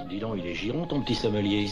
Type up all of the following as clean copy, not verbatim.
Dis donc, il est giron ton petit sommelier.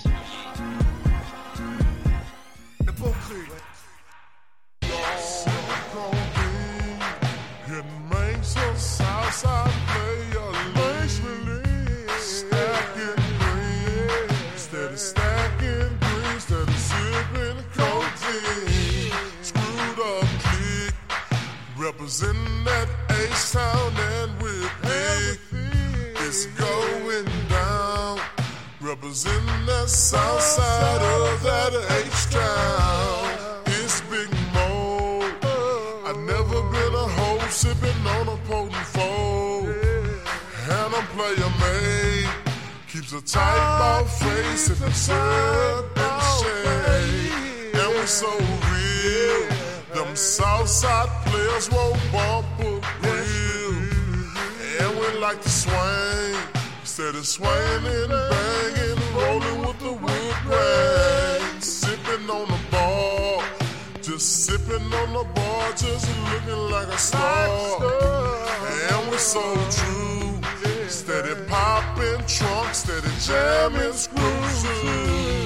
Representing that H-Town and we're big. It's going down. Representing that south side of that H-Town. It's Big Mo. I never been a hoe sipping on a potent foe. And I'm player made. Keeps a tight ball face if it's syrup and shade. And we're so real. Them Southside players won't bump a grill. And we like to swing, instead of swinging and banging, rolling with the wood grain. Sipping on the bar, just sipping on the bar, just looking like a star. And we're so true, steady popping trunks, steady jamming screws.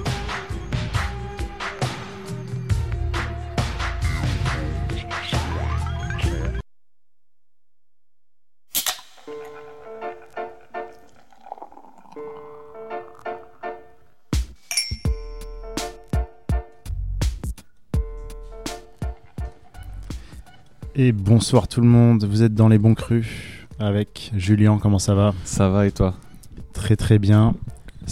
Et bonsoir tout le monde, vous êtes dans les bons crus avec Julien, comment ça va ? Ça va et toi ? Très très bien. Simon ?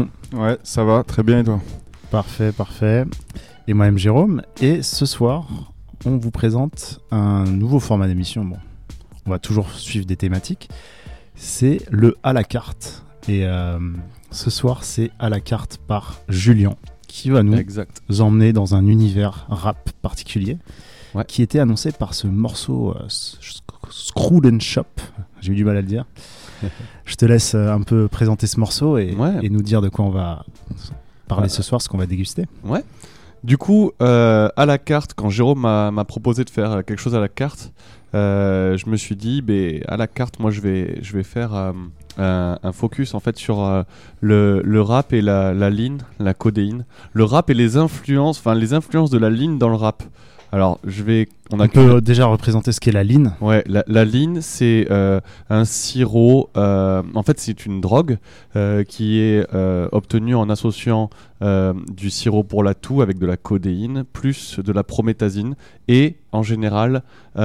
Ouais, ça va, très bien et toi ? Parfait, parfait. Et moi-même Jérôme. Et ce soir, on vous présente un nouveau format d'émission. Bon, on va toujours suivre des thématiques. C'est le à la carte. Et ce soir, c'est à la carte par Julien qui va nous emmener dans un univers rap particulier. Ouais. Qui était annoncé par ce morceau Screwed and Shop. J'ai eu du mal à le dire. Je te laisse un peu présenter ce morceau et nous dire de quoi on va parler ce soir, ce qu'on va déguster. Ouais. Du coup, à la carte, quand Jérôme m'a proposé de faire quelque chose à la carte, je me suis dit, à la carte, moi je vais faire un focus en fait sur le rap et la lean, la codéine. Le rap et les influences de la lean dans le rap. Alors, on peut déjà représenter ce qu'est la lean. Ouais, la lean, c'est un sirop. En fait, c'est une drogue qui est obtenue en associant du sirop pour la toux avec de la codéine, plus de la promethazine et en général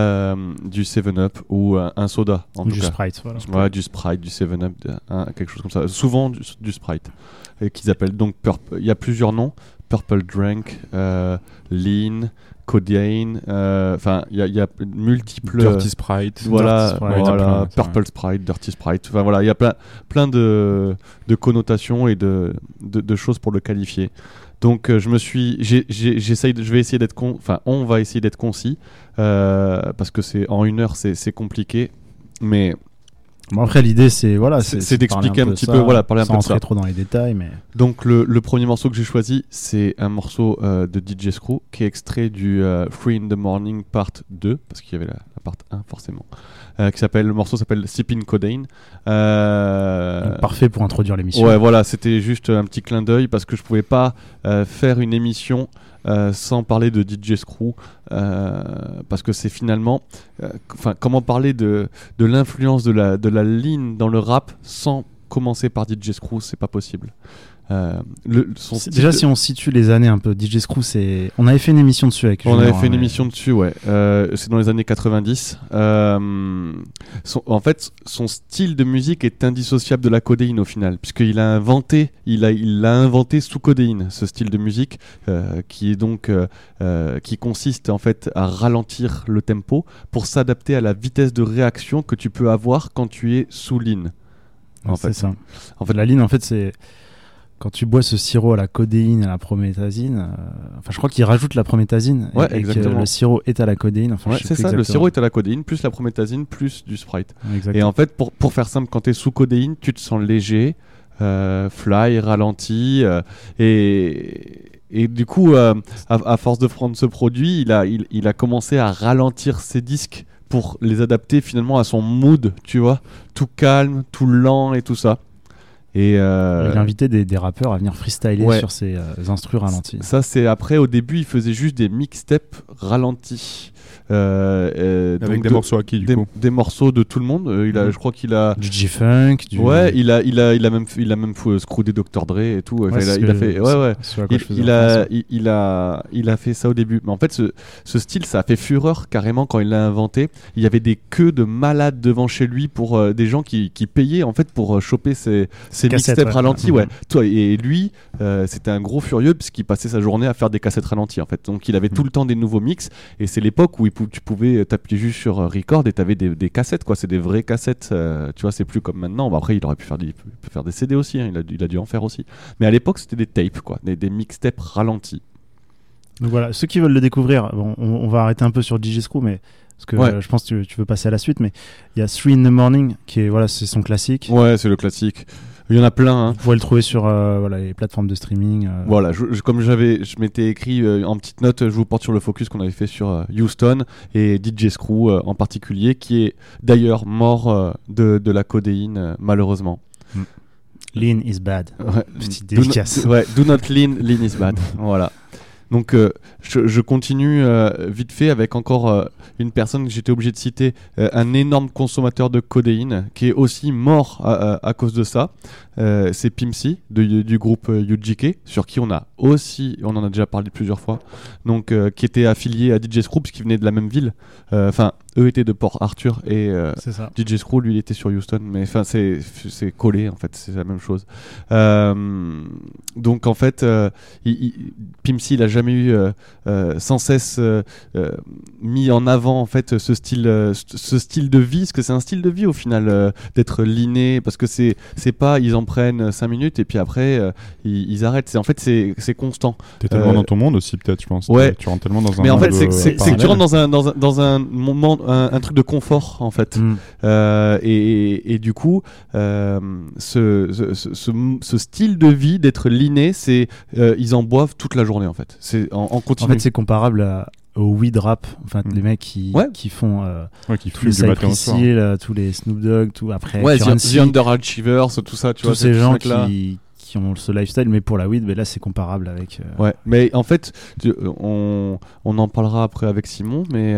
du 7-Up ou un soda. Du Sprite, voilà. Ouais, du Sprite, du 7-Up, quelque chose comme ça. Souvent du Sprite, qu'ils appellent donc Purple. Il y a plusieurs noms. Purple Drink, Lean, Codeine, il y a multiples. Dirty Sprite. Voilà, Dirty Sprite, Purple Sprite, Dirty Sprite. Enfin voilà, il y a plein de connotations et de choses pour le qualifier. Donc on va essayer d'être concis parce que c'est en 1 heure c'est compliqué, mais. Bon après l'idée c'est d'expliquer un petit peu, parler un peu de ça. Sans rentrer trop dans les détails, mais. Donc le premier morceau que j'ai choisi, c'est un morceau de DJ Screw qui est extrait du Free in the Morning Part 2 parce qu'il y avait la Part 1 forcément. Le morceau s'appelle Sipping Codeine. Parfait pour introduire l'émission. Ouais, voilà, c'était juste un petit clin d'œil parce que je pouvais pas faire une émission sans parler de DJ Screw parce que c'est finalement comment parler de l'influence de la lean dans le rap sans commencer par DJ Screw, c'est pas possible. Déjà si on situe les années un peu, DJ Screw on avait fait une émission dessus avec Julien, une émission dessus, ouais. C'est dans les années 90. En fait, son style de musique est indissociable de la codéine au final, puisqu'il l'a inventé sous codéine, ce style de musique qui est donc qui consiste en fait à ralentir le tempo pour s'adapter à la vitesse de réaction que tu peux avoir quand tu es sous lean. C'est ça. En fait, la lean, en fait, c'est quand tu bois ce sirop à la codéine, à la promethazine, je crois qu'il rajoute la promethazine et que le sirop est à la codéine. C'est ça, le sirop est à la codéine, plus la promethazine, plus du Sprite. Exactement. Et en fait, pour faire simple, quand tu es sous codéine, tu te sens léger, fly, ralenti, et du coup, à force de prendre ce produit, il a commencé à ralentir ses disques pour les adapter finalement à son mood, tu vois, tout calme, tout lent et tout ça. Et Il invitait des rappeurs à venir freestyler sur ses instrus ralentis. Ça, c'est après, au début, il faisait juste des mixtapes ralentis. Avec des morceaux à qui, du coup des morceaux de tout le monde. Je crois qu'il a du G-Funk. Ouais, il a même screwé Dr. Dre et tout. Ouais, il a fait ça au début. Mais en fait, ce style, ça a fait fureur carrément quand il l'a inventé. Il y avait des queues de malades devant chez lui pour des gens qui payaient en fait pour choper ces mixtapes ralentis. Ouais. Et lui, c'était un gros furieux parce qu'il passait sa journée à faire des cassettes ralenties en fait. Donc il avait tout le temps des nouveaux mix et c'est l'époque où tu pouvais t'appuyer juste sur record et t'avais des cassettes quoi. C'est des vraies cassettes. Tu vois, c'est plus comme maintenant. Bon, après, il aurait pu faire des CD aussi. Hein. Il a dû en faire aussi. Mais à l'époque, c'était des tapes quoi, des mixtapes ralentis. Donc voilà, ceux qui veulent le découvrir, bon, on va arrêter un peu sur DJ Screw, mais parce que je pense que tu veux passer à la suite, mais il y a 3 in the Morning qui est c'est son classique. Ouais, c'est le classique. Il y en a plein. Hein. Vous pouvez le trouver sur les plateformes de streaming. Voilà, comme je m'étais écrit en petite note, je vous porte sur le focus qu'on avait fait sur Houston et DJ Screw en particulier, qui est d'ailleurs mort de la codéine malheureusement. Lean is bad. Ouais. Petite dédicace. Do not lean is bad. Voilà. Donc je continue vite fait avec encore une personne que j'étais obligé de citer, un énorme consommateur de codéine qui est aussi mort à cause de ça. C'est Pimp C du groupe UGK, sur qui on en a déjà parlé plusieurs fois, donc qui était affilié à DJ Screw parce qu'ils venaient de la même ville. Enfin, eux étaient de Port Arthur et DJ Screw lui il était sur Houston, mais enfin c'est collé en fait, c'est la même chose. Donc en fait, Pimp C il a jamais eu sans cesse mis en avant en fait ce style de vie, parce que c'est un style de vie au final, d'être liné, parce que c'est pas ils en prennent 5 minutes et puis après ils arrêtent. C'est constant. T'es tellement dans ton monde aussi peut-être, je pense. Ouais. Tu rentres tellement dans un. Mais en fait monde c'est que tu rentres dans un moment, un truc de confort en fait. Et du coup ce style de vie d'être liné, c'est ils en boivent toute la journée en fait. C'est en continu. En fait c'est comparable au weed rap, enfin les mecs qui font qui tous les Cypress Hill, tous les Snoop Dogg, tout après The Underachievers, tout ça, tu tous vois, ces gens qui ont ce lifestyle, mais pour la weed, là c'est comparable avec. Ouais, mais en fait, on en parlera après avec Simon, mais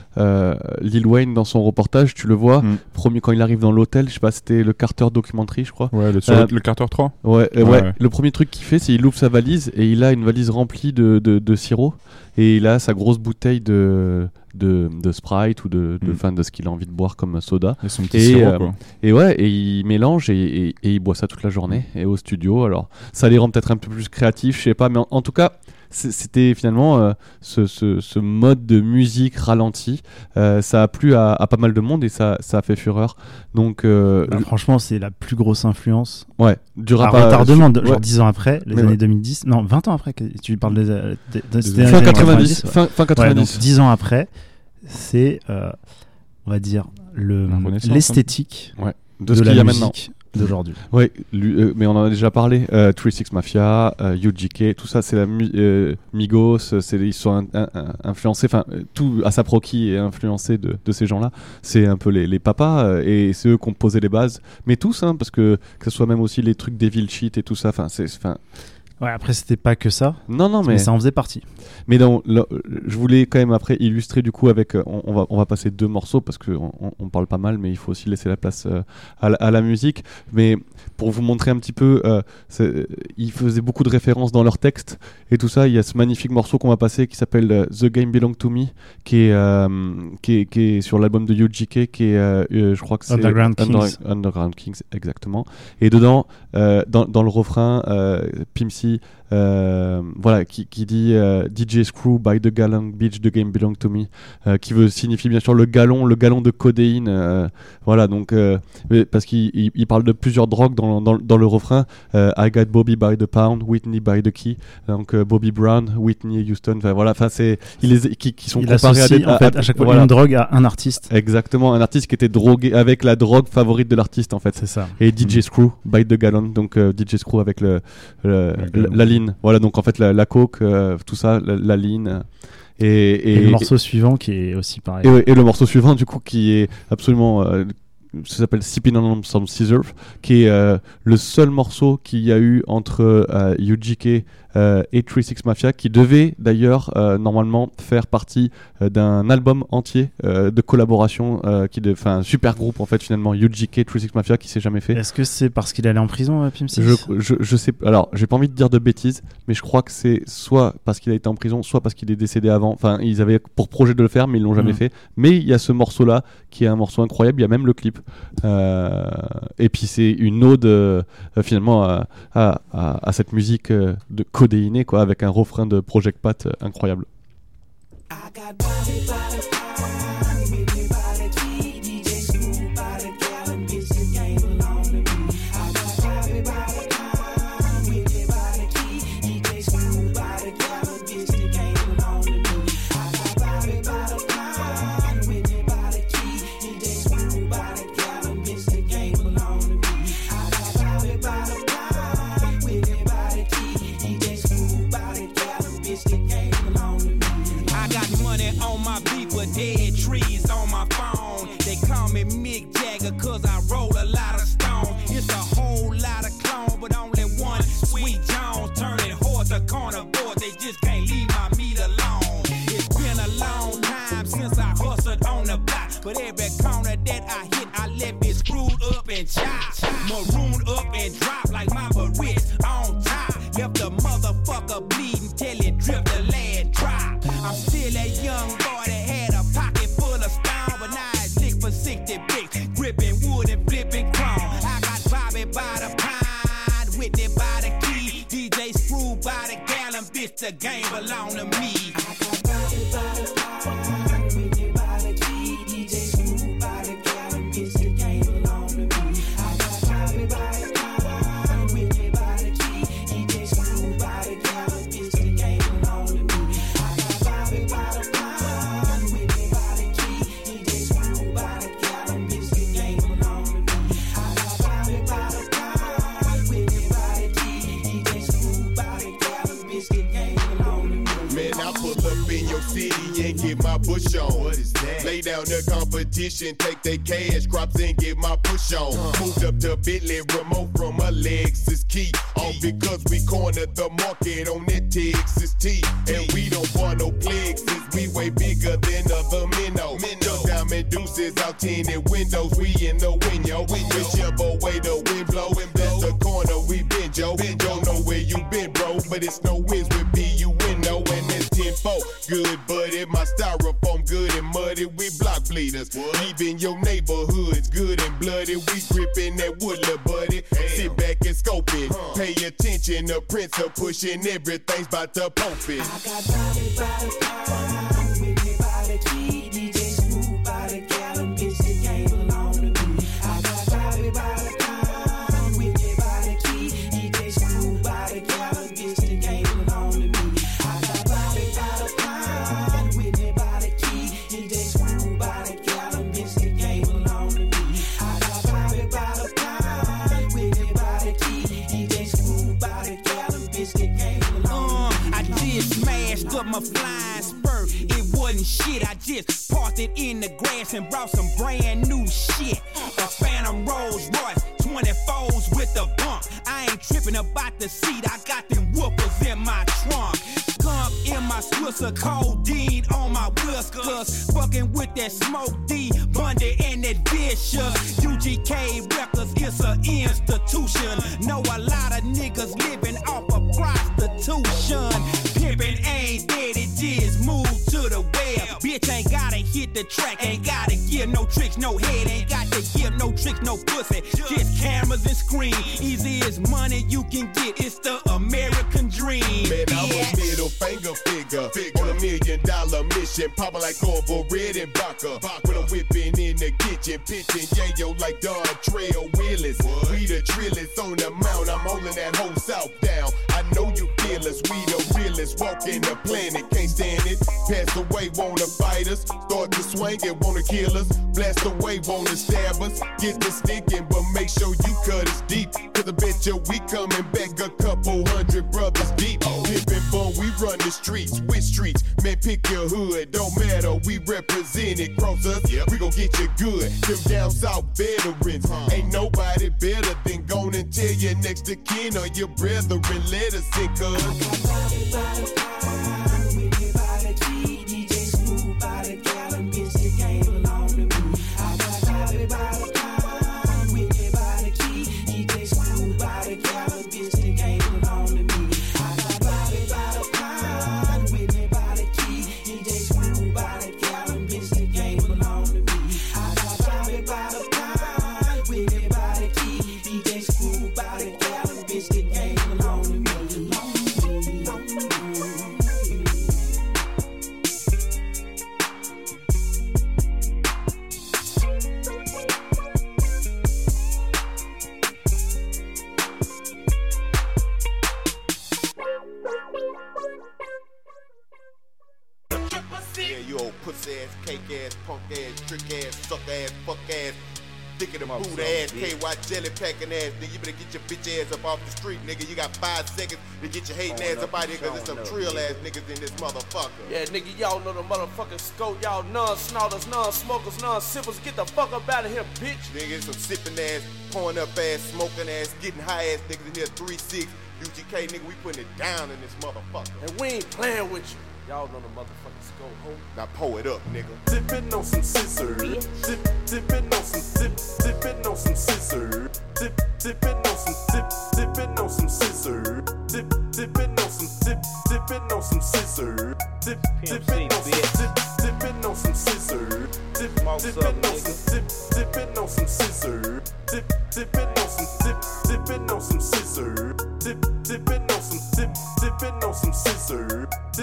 Lil Wayne dans son reportage, tu le vois, premier quand il arrive dans l'hôtel, je sais pas, c'était le Carter Documentary, je crois. Ouais, le Carter 3. Ouais. Le premier truc qu'il fait, c'est il ouvre sa valise et il a une valise remplie de sirop et il a sa grosse bouteille de Sprite ou de ce qu'il a envie de boire comme soda. Et son petit sirop, quoi. Et il mélange et il boit ça toute la journée et au studio. Alors ça les rend peut-être un peu plus créatifs, je sais pas, mais en tout cas c'était finalement ce mode de musique ralenti. Ça a plu à pas mal de monde et ça a fait fureur. Donc franchement c'est la plus grosse influence. Ouais, du rap à retardement, genre 10 ans après, les années 2010, non 20 ans après, tu parles des fin 90, fin 90. Ouais, donc 10 ans après, c'est on va dire l'esthétique de ce qu'il y a maintenant d'aujourd'hui. Ouais, mais on en a déjà parlé. 3-6 Mafia, UGK, tout ça, c'est la Migos. Ils sont influencés. Enfin, tout ASAP Rocky est influencé de ces gens-là. C'est un peu les papas et c'est eux qui ont posé les bases. Mais tous, hein, parce que ce soit même aussi les trucs Devil Shit et tout ça. Ouais, après c'était pas que ça. Non, mais ça en faisait partie. Mais je voulais quand même après illustrer du coup avec on va passer 2 morceaux parce que on parle pas mal, mais il faut aussi laisser la place à la musique. Mais pour vous montrer un petit peu, ils faisaient beaucoup de références dans leurs textes et tout ça. Il y a ce magnifique morceau qu'on va passer qui s'appelle The Game Belong to Me, qui est sur l'album de UGK, qui est je crois que c'est Underground Kings exactement. Et dedans dans le refrain, Pimp C qui dit DJ Screw by the gallon bitch, the game belong to me, qui veut signifier bien sûr le galon de codéine, donc parce qu'il parle de plusieurs drogues dans le refrain. I got Bobby by the pound, Whitney by the key, donc Bobby Brown, Whitney Houston, c'est qui sont comparés à chaque fois une drogue à un artiste. Exactement, un artiste qui était drogué avec la drogue favorite de l'artiste en fait. C'est ça. Et DJ Screw by the gallon, donc DJ Screw avec la ligne. Voilà, donc en fait la coke, tout ça, la ligne. Et le morceau suivant qui est aussi pareil. Et le morceau suivant du coup qui est absolument ça s'appelle Sipping on Some Scissors, qui est le seul morceau qu'il y a eu entre UGK et 36 Mafia, qui devait d'ailleurs normalement faire partie d'un album entier de collaboration, un super groupe en fait finalement, UGK 36 Mafia, qui s'est jamais fait. Est-ce que c'est parce qu'il allait en prison, Pimp C? Je sais, alors j'ai pas envie de dire de bêtises, mais je crois que c'est soit parce qu'il a été en prison, soit parce qu'il est décédé avant. Enfin, ils avaient pour projet de le faire, mais ils l'ont jamais fait. Mais il y a ce morceau-là qui est un morceau incroyable. Il y a même le clip. Et puis c'est une ode finalement à cette musique de codéinée, quoi, avec un refrain de Project Pat incroyable. Dead trees on my phone. They call me Mick Jagger cause I roll a lot of stone. It's a whole lot of clone, but only one Sweet Jones. Turning horse a carnivore, they just can't leave my meat alone. It's been a long time since I hustled on the block, but every corner that I hit, I left it screwed up and chopped. Marooned up and dropped like my Ritz on top. Left the motherfucker bleeding till it dripped the land dry. I'm still that young boy that had a pocket full of stone, but now it's licked for 60 bricks, gripping wood and flipping chrome. I got Bobby by the pine, Whitney by the key, DJ Screw by the gallon, bitch, the game belong to me. I got Bobby by the pine, Whitney by the key, DJ Screw by the gallon, bitch, the game belong to me. I got Bobby by the pine, Whitney by the key, DJ Screw by the gallon, bitch, the game belong to me. I got Bobby by the pine, Whitney by the key, DJ Screw by the gallon, bitch, the game belong to me. I got Bobby by the pine, Whitney by the key, DJ Screw by the gallon, bitch, the game belong to me. Man, I pull up in your city and get my push on. What is that? Lay down the competition, take their cash crops and get my push on. Moved up to Bentley remote from a Lexus key. All because we cornered the market on that Texas T. And we don't want no plexus, we way bigger than other minnows. Just diamond deuces out tinted windows, we in the window. Whichever way the wind blow, that's the corner we been, Joe. Don't know where you been, bro, but it's no wins with B-U-N-O and it's 10-4. Good buddy, my styrofoam good and muddy, we block bleeders. Leaving your neighborhoods good and bloody, we gripping that wood, little buddy. Sit back and scope it, pay attention, the prince are pushing, everything's about to pump it. I got Bobby by the pine, Whitney by the key, DJ Screw by the gallon, bitch, the game belong to me. I got Bobby by the pine, Whitney by the key, DJ Screw by the gallon, bitch, the game belong to me. I got Bobby by the pine, Whitney by the key, DJ Screw by the gallon, bitch, the game belong to me. I got Bobby by the pine, Whitney by the key, DJ Screw by the gallon, bitch, the game belong to me. I just smashed up my flying spur. It wasn't shit. I just parked it in the grass and brought some brand new shit. A Phantom Rolls Royce, 24s with a bump. I ain't tripping about the seat. I got them whoopers in my trunk. Skunk in my Swisher, codeine on my whiskers. Fucking with that Smoke D, Bundy and that Vicious. UGK Records is an institution. Know a lot of niggas living off of prostitution. Pimpin' ain't dead, it just moved to the web. Bitch ain't gotta hit the track, ain't gotta give no tricks, no head, ain't got to give no tricks, no pussy. Just cameras and screen, easy as money you can get. It's the American dream. Man, I'm a middle finger figure on $1 million mission, popping like Corvo, Red and Vodka. When I'm whipping in the kitchen, pitching yayo like Don Trail Willis. We the trillers on the mount, I'm holding that whole South down. I know you feel us, we the realest, walking the planet, can't stand it. Pass away, wanna fight us, start to swing and wanna kill us. Blast away, wanna stab us, get the sticking, but make sure you cut us deep. Cause I bet you we coming back a couple hundred brothers deep. Pippin' bone, we run the streets, which streets? Man, pick your hood, don't matter, we represent it. Cross us, we gon' get you good. Them down south veterans, ain't nobody better than gon' and tell your next of kin or your brethren. Let us in, cuz. Jelly packing ass, nigga, you better get your bitch ass up off the street, nigga. You got 5 seconds to get your hating ass up out here, cause there's some trill ass niggas in this motherfucker. Yeah, nigga, y'all know the motherfucking scope. Y'all non-snorters, non-smokers, non-sippers. Get the fuck up out of here, bitch. Nigga, some sipping ass, pouring up ass, smoking ass, getting high ass niggas in here 3-6. UGK, nigga, we putting it down in this motherfucker. And we ain't playing with you. Y'all know the motherfucking scope, ho. Now pour it up, nigga. Dipping on some scissors. Dipping on some dipping on some scissors. Dipping on some dipping on some scissors. Dipping on some dipping on some scissors. Dipping on some scissors. Dipping on some scissors. Dipping on some scissors. Dipping on some scissors.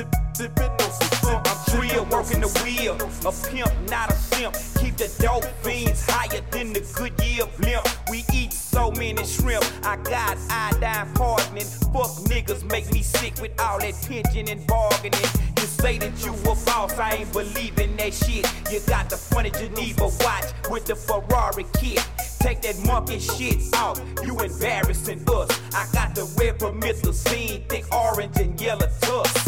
I'm real, working the wheel. A pimp, not a simp. Keep the dope fiends higher than the Goodyear blimp. We eat so many shrimp. I got iodine hardening. Fuck niggas make me sick with all that pinching and bargaining. You say that you a boss, I ain't believing that shit. You got the funny Geneva watch with the Ferrari kit. Take that monkey shit off, you embarrassing us. I got the red promethazine, thick orange and yellow tusk.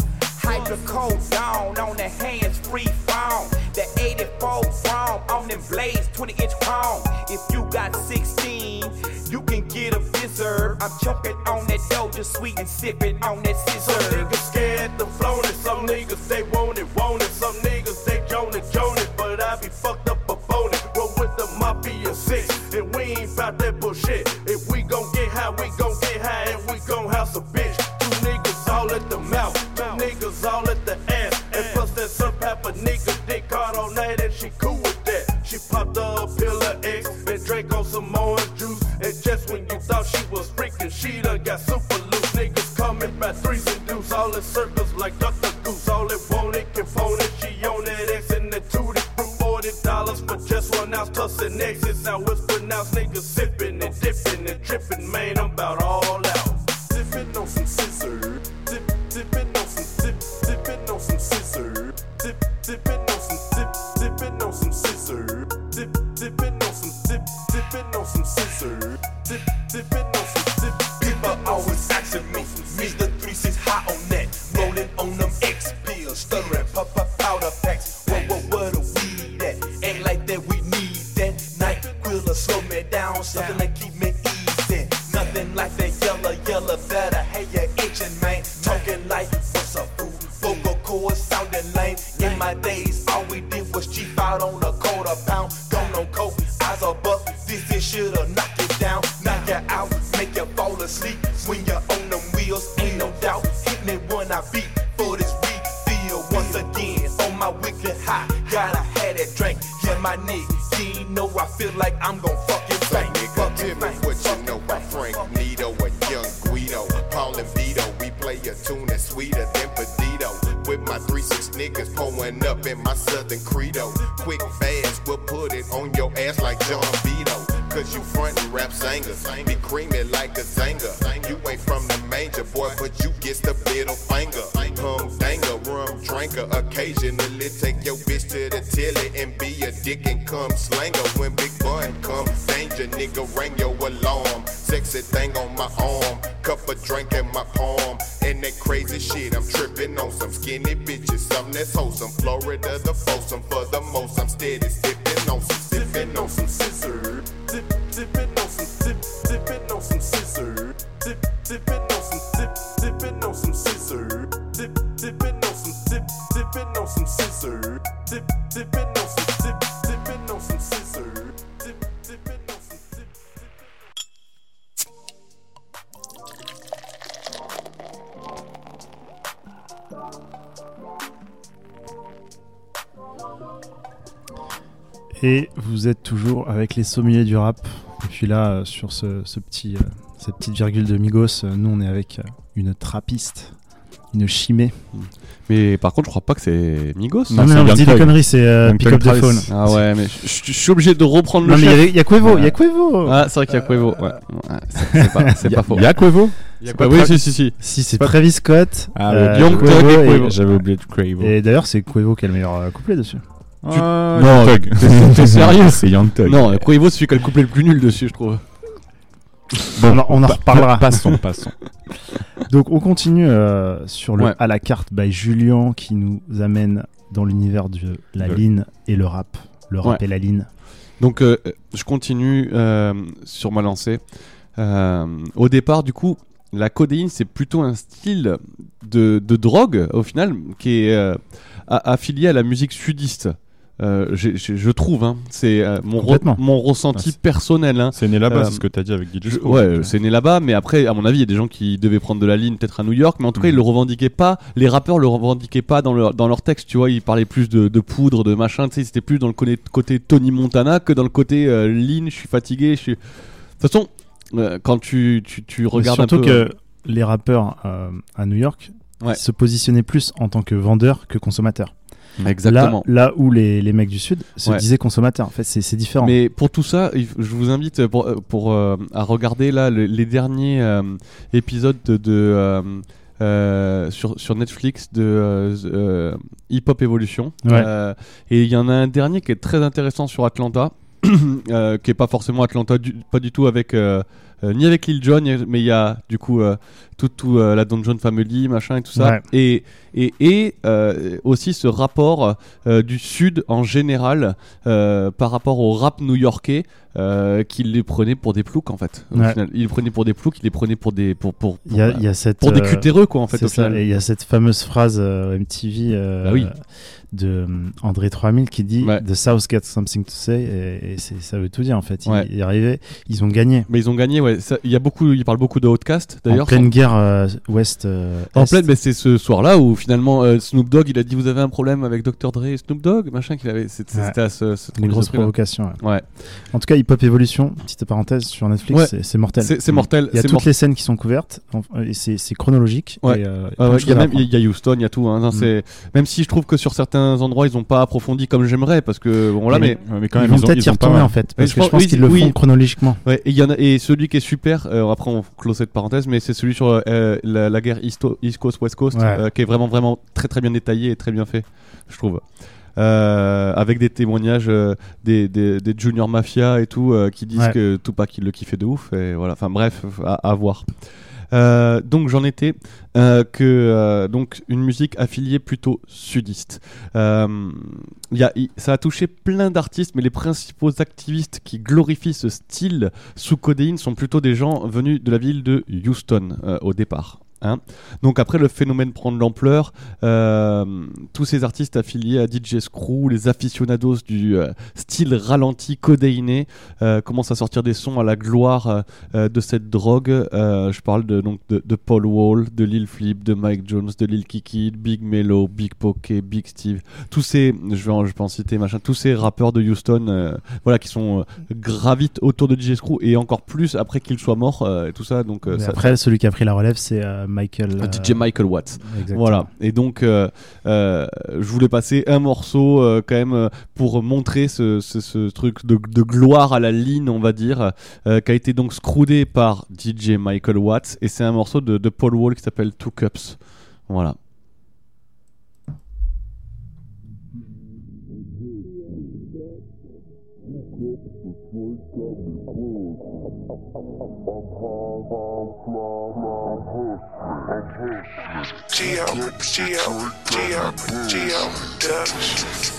Hydrocodone on the hands-free phone. The 84 chrome on them blades, 20-inch chrome. If you got 16, you can get a Bizzard. I'm choking on that Doja sweet and sipping on that scissor. Some niggas scared to flown it, some niggas they want it. Some niggas they joan it, but I be fucked up upon it. Roll with the Mafia 6, and we ain't bout that bullshit. If we gon' get high, we gon' get high, and we gon' house a bitch. 2 niggas all at the mouth, 2 niggas all at the ass, and plus that surf pepper nigga dick hard on that, and she cool with that. She popped a pill of X and drank on some orange juice, and just when you thought she was freaking, she done got super loose. Niggas coming by 3s and deuce, all in circles like Dr. Goose. All it want it can phone it, she on that X and the tootie fruit. $40 for just 1 ounce plus an exit. Now it's pronounced niggas sipping and dipping and tripping, man, I'm about all out. Dipping on some scissors, dipping on some dipping on some scissors, dipping on some dipping on some scissors, dipping on some dipping on some scissors, dipping on some People always asking me, Mr. 3-6 high on that, rolling on them X pills, stuttering pop powder packs. What a weed at? Ain't like that we need that. Night quiller slow me down, something that keep me easy. Nothing like that yellow better. Hey, you itching, man. Talking like what's up, fool? Vocal chords sounding lame. In my days, all we did was cheap out on a quarter pound. Gone on coke, eyes are buck. This should've knocked it down, knock you out, make you fall asleep. When you're on them wheels, ain't no doubt. Hitting it when I beat for this refill. Once again, on my weekly high, gotta have that drink. Yeah, my nigga, you know I feel like I'm gon' fucking bang. Nigga, tell me what you know about Frank Nito and Young Guido. Paul and Vito, we play a tune that's sweeter than Pedito. With my 3-6 niggas pulling up in my Southern Credo. Quick, fast, we'll put it on your ass like John Vito. Cause you frontin' rap singers, be creamin' like a zanger. You ain't from the manger, boy, but you get the middle finger. Danger, rum drinker, occasionally take your bitch to the tilly and be a dick and come slanger. When Big Bun come, danger, nigga, ring your alarm. Sexy thing on my arm, cup of drink in my palm. And that crazy shit, I'm tripping on some skinny bitches, something that's wholesome. Florida the foursome for the most. I'm steady sipping on some scissor. Dipping on some scissor. Dipping on some dipping on some scissor. Dipping on some scissor. Dipping on some scissor. Et vous êtes toujours avec les sommeliers du rap. Et puis là, sur cette petite virgule de Migos, nous on est avec une trappiste, une chimée. Mais par contre, je crois pas que c'est Migos. Non, je dis des conneries, c'est Pick Up the Phone. Ah ouais, mais je suis obligé de reprendre le chef. Non, mais il y a Quavo, il y a Quavo. Ah, c'est vrai qu'il y a Quavo, ouais. C'est pas faux. Il y a Quavo. Oui, si. Si, c'est Travis Scott, Young Thug et Quavo. J'avais oublié de Quavo. Et d'ailleurs, c'est Quavo qui a le meilleur couplet dessus. Non, t'es sérieux? C'est Young Thug. Non, Quavo, c'est celui qui a le couplet le plus nul dessus, je trouve. Bon, on en reparlera. Passons. Donc on continue sur le à la carte by Julien qui nous amène dans l'univers de la ligne et le rap. Le rap et la ligne. Donc je continue sur ma lancée. Au départ, du coup, la codéine, c'est plutôt un style de drogue, au final, qui est affilié à la musique sudiste. Je trouve, hein, c'est mon ressenti personnel. Hein. C'est né là-bas, c'est ce que tu as dit avec DJ Screw. Ouais, c'est né là-bas, mais après, à mon avis, il y a des gens qui devaient prendre de la ligne peut-être à New York, mais en tout cas, ils le revendiquaient pas. Les rappeurs le revendiquaient pas dans leur texte, tu vois. Ils parlaient plus de poudre, de machin, tu sais, c'était plus dans le côté Tony Montana que dans le côté ligne, je suis fatigué. De toute façon, quand tu regardes un peu. Surtout que les rappeurs à New York se positionnaient plus en tant que vendeurs que consommateurs. Exactement. Là où les mecs du Sud se disaient consommateurs, en fait, c'est différent. Mais pour tout ça, je vous invite à regarder là les derniers épisodes sur Netflix de Hip Hop Evolution. Et il y en a un dernier qui est très intéressant sur Atlanta, qui est pas forcément Atlanta, pas du tout avec ni avec Lil Jon, mais il y a du coup tout la Don John Family, machin et tout ça, et aussi ce rapport du Sud en général par rapport au rap new-yorkais, qu'il les prenait pour des ploucs en fait. Au final, il les prenait pour des ploucs, il les prenait pour des pour y a cette, pour des cutéreux quoi en fait. Au final. Et il y a cette fameuse phrase MTV de André 3000 qui dit The South got something to say, et ça veut tout dire en fait. Ils arrivaient, ils ont gagné. Mais ils ont gagné, il parle beaucoup de Outkast d'ailleurs. En pleine guerre Ouest. En pleine, mais c'est ce soir-là où finalement Snoop Dogg il a dit vous avez un problème avec Dr. Dre et Snoop Dogg, machin qu'il avait. C'était à une grosse provocation. Ouais. En tout cas, Hip Hop Evolution, petite parenthèse sur Netflix, c'est mortel. C'est mortel. Il y a toutes les scènes qui sont couvertes, et c'est chronologique. Il y a Houston, il y a tout. Hein. Même si je trouve que sur certains endroits ils n'ont pas approfondi comme j'aimerais, parce que bon là, mais quand même ils vont peut-être y retourner en fait, parce que je pense qu'ils le font chronologiquement. Ouais, et celui qui est super, après on close cette parenthèse, mais c'est celui sur la guerre East Coast West Coast, qui est vraiment très très bien détaillé et très bien fait, je trouve. Avec des témoignages des Junior Mafia et tout, qui disent que Tupac il le kiffait de ouf, et voilà, enfin bref, à voir. Donc j'en étais donc une musique affiliée plutôt sudiste. Ça a touché plein d'artistes, mais les principaux activistes qui glorifient ce style sous codéine sont plutôt des gens venus de la ville de Houston au départ. Hein. Donc après le phénomène prend de l'ampleur, tous ces artistes affiliés à DJ Screw, les aficionados du style ralenti codéiné, commencent à sortir des sons à la gloire de cette drogue. Je parle de Paul Wall, de Lil Flip, de Mike Jones, de Lil Kiki, Big Mello, Big Pokey, Big Steve, tous ces, je vais en citer machin, tous ces rappeurs de Houston, voilà, qui sont gravitent autour de DJ Screw, et encore plus après qu'il soit mort, et tout ça. Donc après celui qui a pris la relève, c'est DJ Michael Watts. Exactement. Voilà. Et donc je voulais passer un morceau quand même pour montrer ce truc de gloire à la ligne, on va dire, qui a été donc screwé par DJ Michael Watts, et c'est un morceau de Paul Wall qui s'appelle Two Cups. Voilà. G.O. Productions.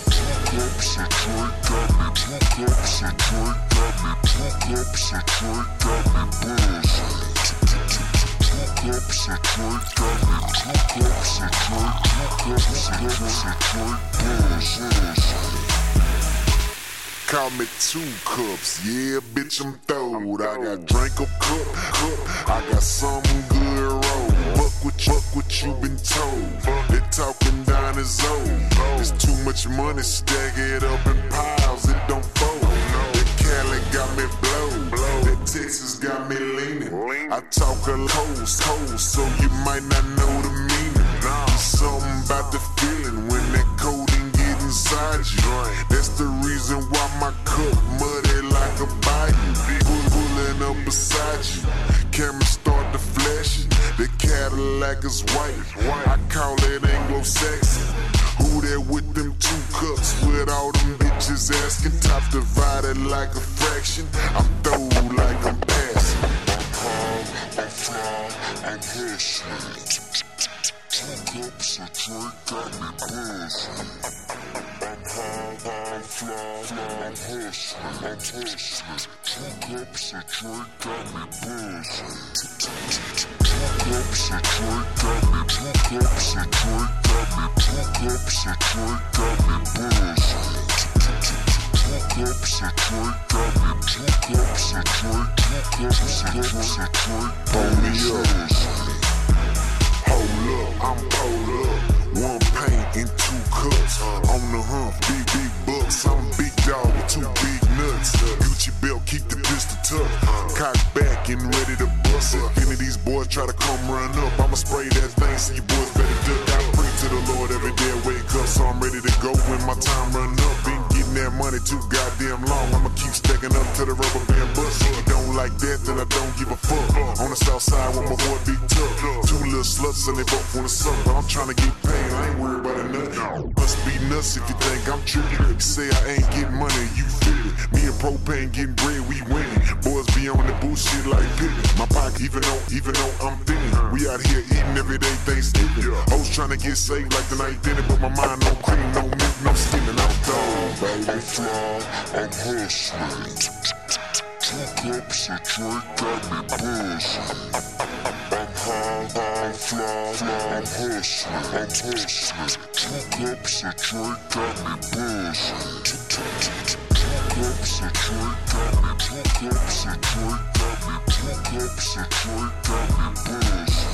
Call me 2 cups, yeah, bitch, I'm throwed. I got drink a cup, I got some good roll. Fuck what you been told. They talking down the zone. There's too much money, stack it up in piles, it don't fold. That Cali got me blowed, that Texas got me leaning. I talk a cold, so you might not know the meaning. Something about the feeling when that codeine get inside you. That's the reason why my cup muddy like a bayou. Pulling up beside you, camera start to flash. The Cadillac is white, I call it Anglo-Saxon. Who there with them 2 cups with all them bitches asking? Top divided like a fraction, I'm throwed like I'm passing. I'm fly, I'm hustling. 2 cups of drink got me buzzing. I'm high, I'm fly, I'm hustling. 2 cups of drink got me buzzing. 2 cups of drink got me, 2 cups of drink got me, 2 cups of drink got me buzzing. 2 cups of drink got me, 2 cups of drink, 2 cups of drink got me buzzing. Hold up, I'm pulled up. 1 paint in 2 cups. On the hunt, big bucks. I'm a big dog with 2 big nuts. Gucci belt, keep the pistol tough. Cock back and ready to bust it. If any of these boys try to come run up, I'ma spray that thing so you boys better duck. I pray to the Lord every day I wake up, so I'm ready to go when my time run up. Been getting that money too goddamn long. I'ma keep stacking up till the rubber band bust. If you don't like that, then I don't give a fuck. On the south side with my boy Big Tuck. 2 little sluts and they both wanna suck, but I'm trying to get paid. I ain't worried about a nut. Must be nuts if you think I'm tripping. You say I ain't getting money, you feel it. Me and Propane getting bread, we winning. Boys be on the bullshit like Pippin. My pocket even though I'm thinning. We out here eating every day Thanksgiving. Hoes trying to get saved like the night dinner, but my mind no cream, no milk, no skimming. I'm done. I'm fly, I'm hustling. 2 cups of drink got me buzzing. I'm high, I'm fly, I'm hustling. 2 cups of drink got me buzzing. 2 cups of drink got me, 2 cups of drink got me, 2 cups of drink got me buzzing.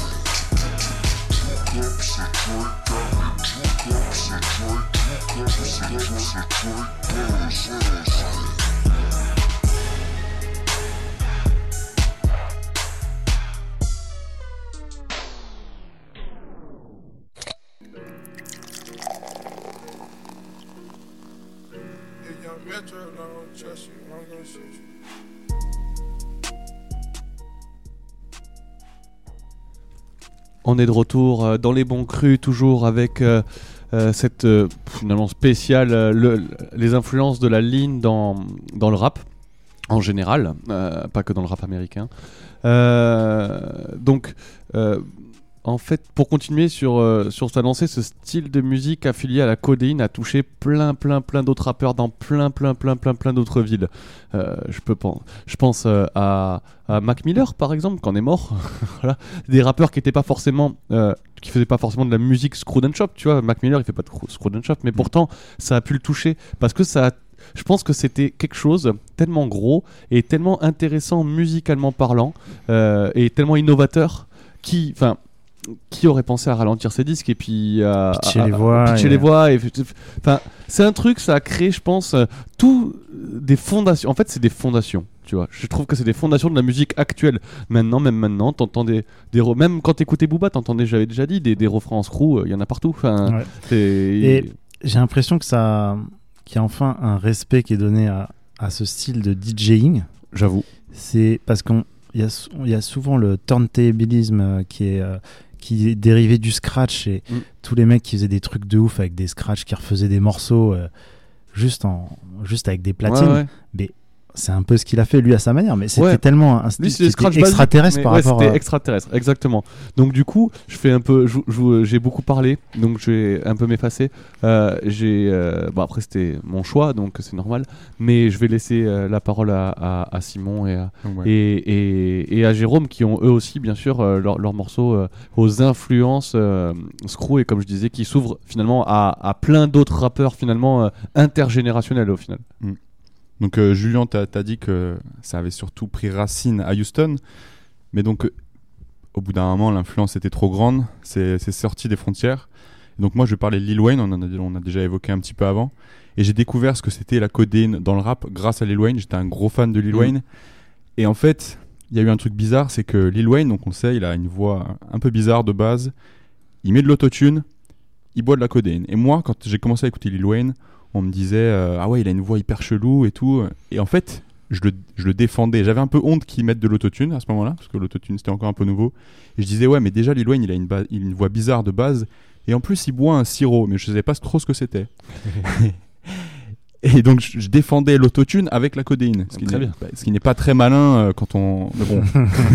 2 cups of drink got me, 2 cups of drink, 2 cups of drink buzzing. Metro, I don't trust you. I'm gonna shoot you. On est de retour dans les bons crus, toujours avec cette finalement spéciale, les influences de la ligne dans le rap en général, pas que dans le rap américain. Donc en fait, pour continuer sur sa lancée, ce style de musique affilié à la codéine a touché plein d'autres rappeurs dans plein d'autres villes. Je pense à Mac Miller par exemple, quand on est mort. Voilà. Des rappeurs qui étaient pas forcément qui faisaient pas forcément de la musique Screwed and Chop, tu vois. Mac Miller il fait pas de Screwed and Chop, mais pourtant ça a pu le toucher parce que je pense que c'était quelque chose tellement gros et tellement intéressant musicalement parlant et tellement innovateur qui aurait pensé à ralentir ses disques et puis à pitcher les voix enfin, c'est un truc, ça a créé, je pense, tout des fondations. En fait, c'est des fondations, tu vois. Je trouve que c'est des fondations de la musique actuelle. Même maintenant, t'entends même quand t'écoutais Booba, t'entendais, j'avais déjà dit, des refrains en screw, il y en a partout. Enfin, et j'ai l'impression qu'il y a enfin un respect qui est donné à ce style de DJing. J'avoue. C'est parce qu'il y a souvent le turntablisme qui est dérivé du scratch et tous les mecs qui faisaient des trucs de ouf avec des scratchs, qui refaisaient des morceaux juste avec des platines. Ouais. Mais c'est un peu ce qu'il a fait lui à sa manière, mais c'était tellement un lui, style c'était extraterrestre par rapport c'était à... extraterrestre, exactement. Donc du coup, je fais un peu, j'ai beaucoup parlé, donc je vais un peu m'effacer. Bon, après c'était mon choix, donc c'est normal, mais je vais laisser la parole à Simon et à Jérôme, qui ont eux aussi bien sûr leurs morceaux aux influences Screw, et comme je disais, qui s'ouvrent finalement à plein d'autres rappeurs finalement intergénérationnels au final. Donc Julien, t'as dit que ça avait surtout pris racine à Houston, mais donc au bout d'un moment l'influence était trop grande, c'est sorti des frontières. Et donc moi je vais parler de Lil Wayne, on a déjà évoqué un petit peu avant, et j'ai découvert ce que c'était la codéine dans le rap grâce à Lil Wayne. J'étais un gros fan de Lil Wayne, et en fait il y a eu un truc bizarre, c'est que Lil Wayne, donc on le sait, il a une voix un peu bizarre de base, il met de l'autotune, il boit de la codéine. Et moi quand j'ai commencé à écouter Lil Wayne, on me disait ah ouais, il a une voix hyper chelou et tout, et en fait je le défendais. J'avais un peu honte qu'ils mettent de l'autotune à ce moment-là, parce que l'autotune c'était encore un peu nouveau, et je disais ouais, mais déjà Lil Wayne il a une voix bizarre de base, et en plus il boit un sirop, mais je savais pas trop ce que c'était. Et donc je défendais l'autotune avec la codéine, ce qui n'est pas très malin quand on... Mais bon.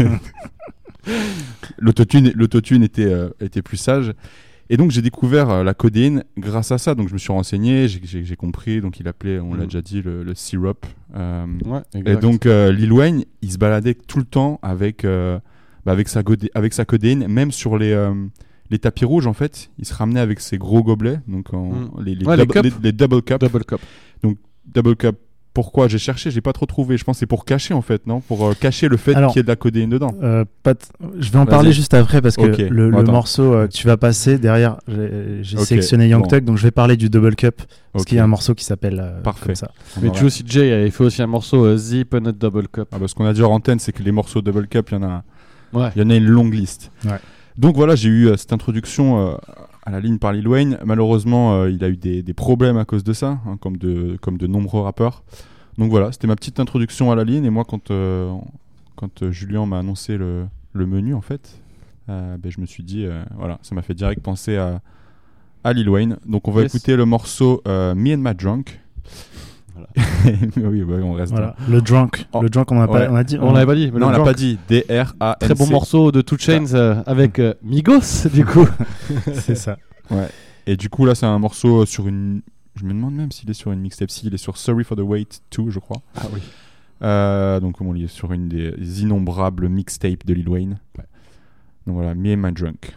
l'autotune était plus sage. Et donc j'ai découvert la codéine grâce à ça. Donc je me suis renseigné, j'ai compris. Donc il appelait, on l'a déjà dit, le syrup. Et donc Lil Wayne, il se baladait tout le temps avec sa codéine, même sur les tapis rouges en fait. Il se ramenait avec ses gros gobelets, donc les double cup. Donc double cup. Pourquoi j'ai cherché, j'ai pas trop trouvé. Je pense que c'est pour cacher en fait, non ? Pour cacher le fait qu'il y ait de la codéine dedans. Je vais en parler juste après, parce que le morceau que tu vas passer derrière, j'ai sélectionné Young Thug, donc je vais parler du Double Cup, parce qu'il y a un morceau qui s'appelle comme ça. Mais tu aussi, Jay avait fait aussi un morceau Zip and a Double Cup. Ce qu'on a dit en antenne, c'est que les morceaux Double Cup, il y en a une longue liste. Ouais. Donc voilà, j'ai eu cette introduction à la ligne par Lil Wayne. Malheureusement, il a eu des problèmes à cause de ça, hein, comme de nombreux rappeurs. Donc voilà, c'était ma petite introduction à la ligne. Et moi, quand Julien m'a annoncé le menu, en fait, je me suis dit, voilà, ça m'a fait direct penser à Lil Wayne. Donc on va écouter le morceau Me and My Drunk. Voilà. Oui, on reste voilà. Le Drunk, on a dit. On l'avait pas dit. Non, on l'a pas dit. D-R-A-N-C. Très bon morceau de 2 Chainz avec Migos, du coup. C'est ça. Ouais. Et du coup, là, c'est un morceau sur une. Je me demande même s'il est sur une mixtape. S'il est sur Sorry for the Wait 2, je crois. Ah oui. Donc, il est sur une des innombrables mixtapes de Lil Wayne. Ouais. Donc voilà, Me and My Drunk.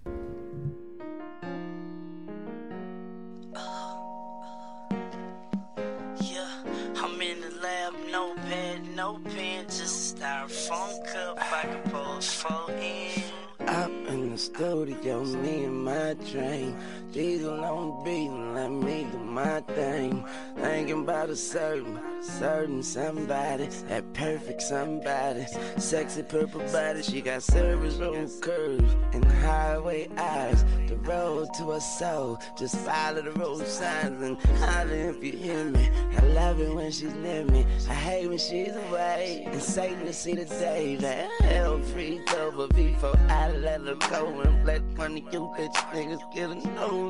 No pen, just a styrofoam cup. I can pour 4 in. Up in the studio, me and my train. Diesel on beat, let me do my thing. Thinking about a certain somebody, that perfect somebody. Sexy purple body, she got service road curves and highway eyes. The road to her soul, just follow the road signs and holler if you hear me. I love it when she's near me, I hate when she's away. And Satan to see the day that hell freezed over before I let her go. And let one of you bitch niggas get a no.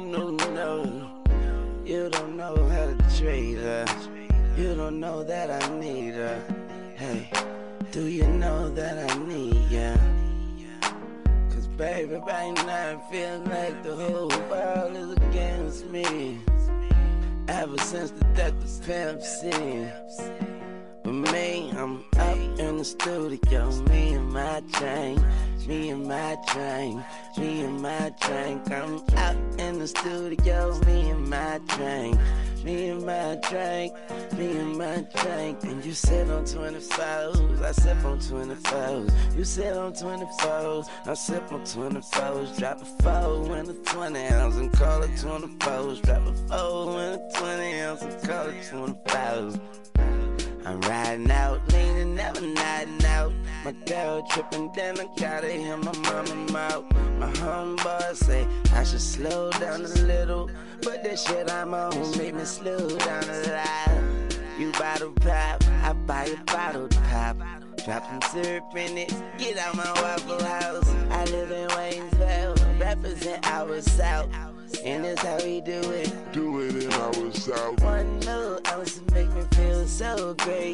You don't know how to treat her. You don't know that I need her. Hey, do you know that I need ya? Cause baby, right now I feel like the whole world is against me. Ever since the death of Pimp C. But me, I'm up in the studio, me and my train, me and my train, me and my train. I'm out in the studio, me and my train, me and my drink, me and my drink. And you sit on 24s, I sip on 24s. You sit on 24s, I sip on 24s. Drop a 4 in a 20 ounce and call it 24s. Drop a 4 in a 20 ounce and call it 24s. I'm riding out, leaning, never nodding out. My girl tripping, then I gotta hear my mama out. My homeboy say I should slow down a little, but this shit I'm on made me slow down a lot. You bottle pop, I buy a bottle pop. Drop some syrup in it, get out my Waffle House. I live in Waynesville, represent our South. And that's how we do it. Do it in our South. One little ounce to make me feel so great.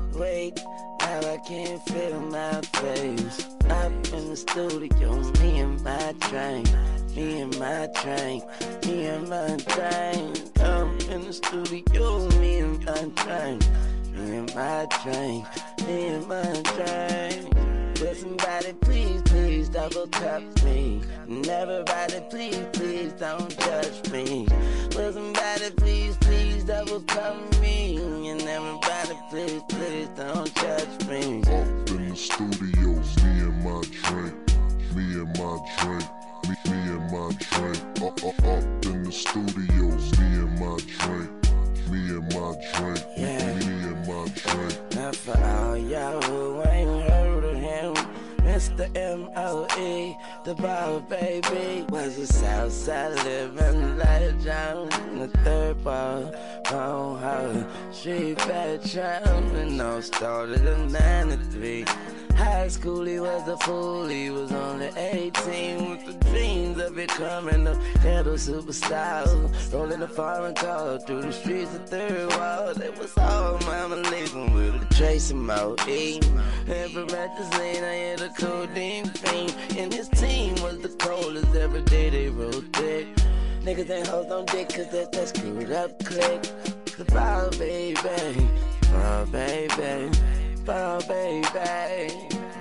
Wait, now I can't feel my face. Up in the studio, me and my train. Me and my train, me and my train. Up in the studio, me and my train. Me and my train, me and my train. Will somebody please, please double tap me? And everybody please, please don't judge me. Will somebody please, please double tap me? And everybody please, please don't judge me. Up in the studio, me and my drink, me and my drink, me and my drink. Up in the studio, me and my drink, me and my drink, me and my drink. Now for all y'all who ain't heard of him, Mr. M.O.E., the ball baby, was a Southside living legend in the third ball, on her street veteran, and all started in 93. High school, he was a fool, he was only 18 with the dreams of becoming a ghetto superstar. Rolling a foreign car through the streets of Third Wall. It was all mama leaving with a trace of Mo.E. And from Medicine, I had a codeine fiend. And his team was the coldest every day they rode thick. Niggas ain't hoes on dick cause that's that screwed up click. The ball baby, ball baby, ball baby.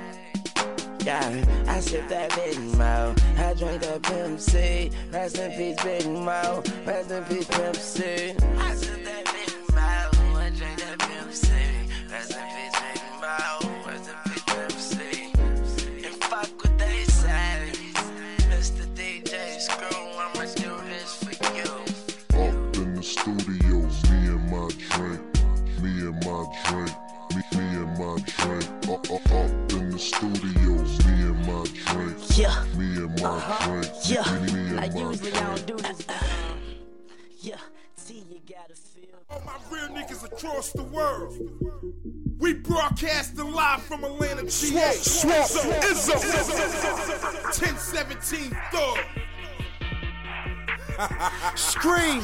Yeah, I sip that Big Mo, I drink that Pimp C. Rest in peace, Big Mo, rest in peace, Pimp C. I sip that Big Mo, I drink that Pimp C. Rest in peace, Big Mo, rest in peace, Pimp C. And fuck what they say, Mr. DJ Screw, I'ma do this for you. Up in the studio, me and my drink, me and my drink, me and my drink. Up in the studio, me and my drink, yeah, me and my drink, yeah. me and Like my usually drink. I don't do this. Yeah, see you gotta feel. All my real niggas across the world. We broadcasting live from Atlanta, GA. Izzo. 1017 Thug. Scream.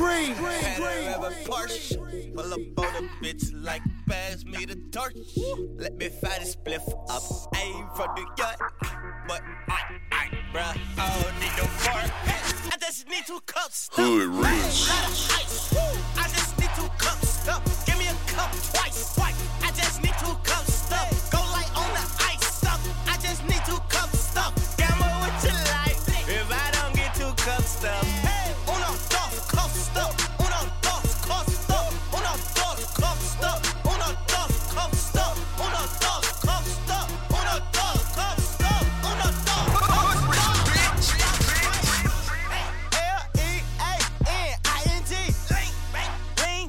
Porsche, pull up on a bitch like pass me the torch. Let me fire this spliff up. Aim for the yacht, but bruh, I don't need no part. I just need 2 cups. Hood rich. Lot of ice. I just need 2 cups. Stuff. Give me a cup twice. I just need 2 cups. Stuff. Go light on the ice. Stuff. I just need 2 cups. Stuff. Gamble with your life. If I don't get 2 cups. Stuff. Uno, dos, cups. Stuff. Uno, dos, cups. Stuff. Uno, dos, cups. Stuff. Uno, dos, cups. Stuff. Uno, dos, cups. Stuff. Uno, dos, cups. Stuff. Uno, dos, cups. L-E-A-N-I-N-G. Lean.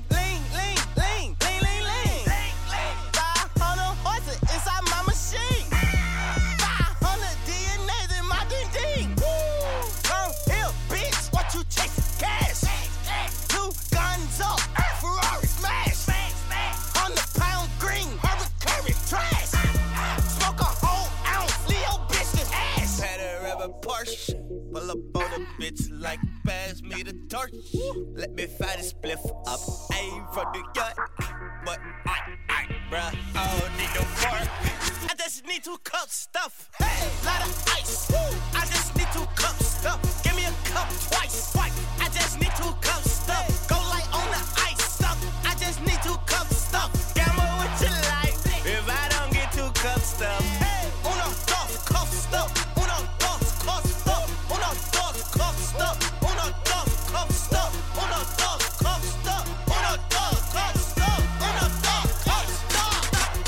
500 horses inside my machine. 500 DNAs in my ding-ding. Come here, bitch. What you chasing? Cash. 2 guns up. Ferrari smash. 100-pound green. Hurricane trash. Smoke a whole ounce. Leo bitch this ass. Had a rubber Porsche. Pull up on a bitch like pass me the torch. Let me fire this spliff up. Aim for the yacht. But bruh, I don't need no part. I just need 2 cups. Stuff. Lot of ice. I just need 2 cups. Stuff. Give me a cup twice. I just need 2 cups. Stuff. Go light on the ice. Stuff. I just need 2 cups. Stuff. Gamble with your life. If I don't get 2 cups. Stuff. Uno, dos, cups. Stuff. Uno, dos, cups. Stuff. Uno, dos, cups. Stuff. Uno, dos, cups. Stuff. Uno, dos, cups. Stuff. Uno, dos, cups. Stuff. Uno, dos, cups. Stuff.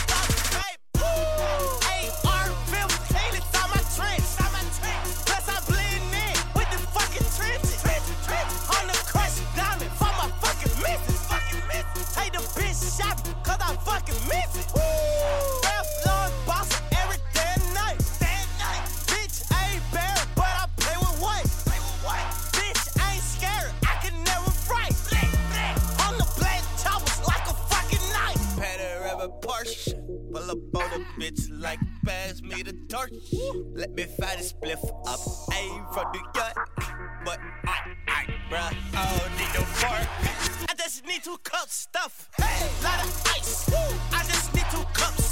AR-15, it's on my trench. Plus I blend in with the fucking trenches. On the crush diamond for my fucking missus. Take the bitch shopping cause I fucking miss it. Ralph Lauren boss every damn night. Bitch ain't bad, but I play with white. Bitch ain't scared, I can never fright. On the black choppers like a fucking knife. Had a rubber Porsche, pull up on a bitch like pass me the torch. Let me fire this spliff up. Aim for the yacht, but bruh, I don't need no part. I just need 2 cups. Stuff. Lot of ice. I just need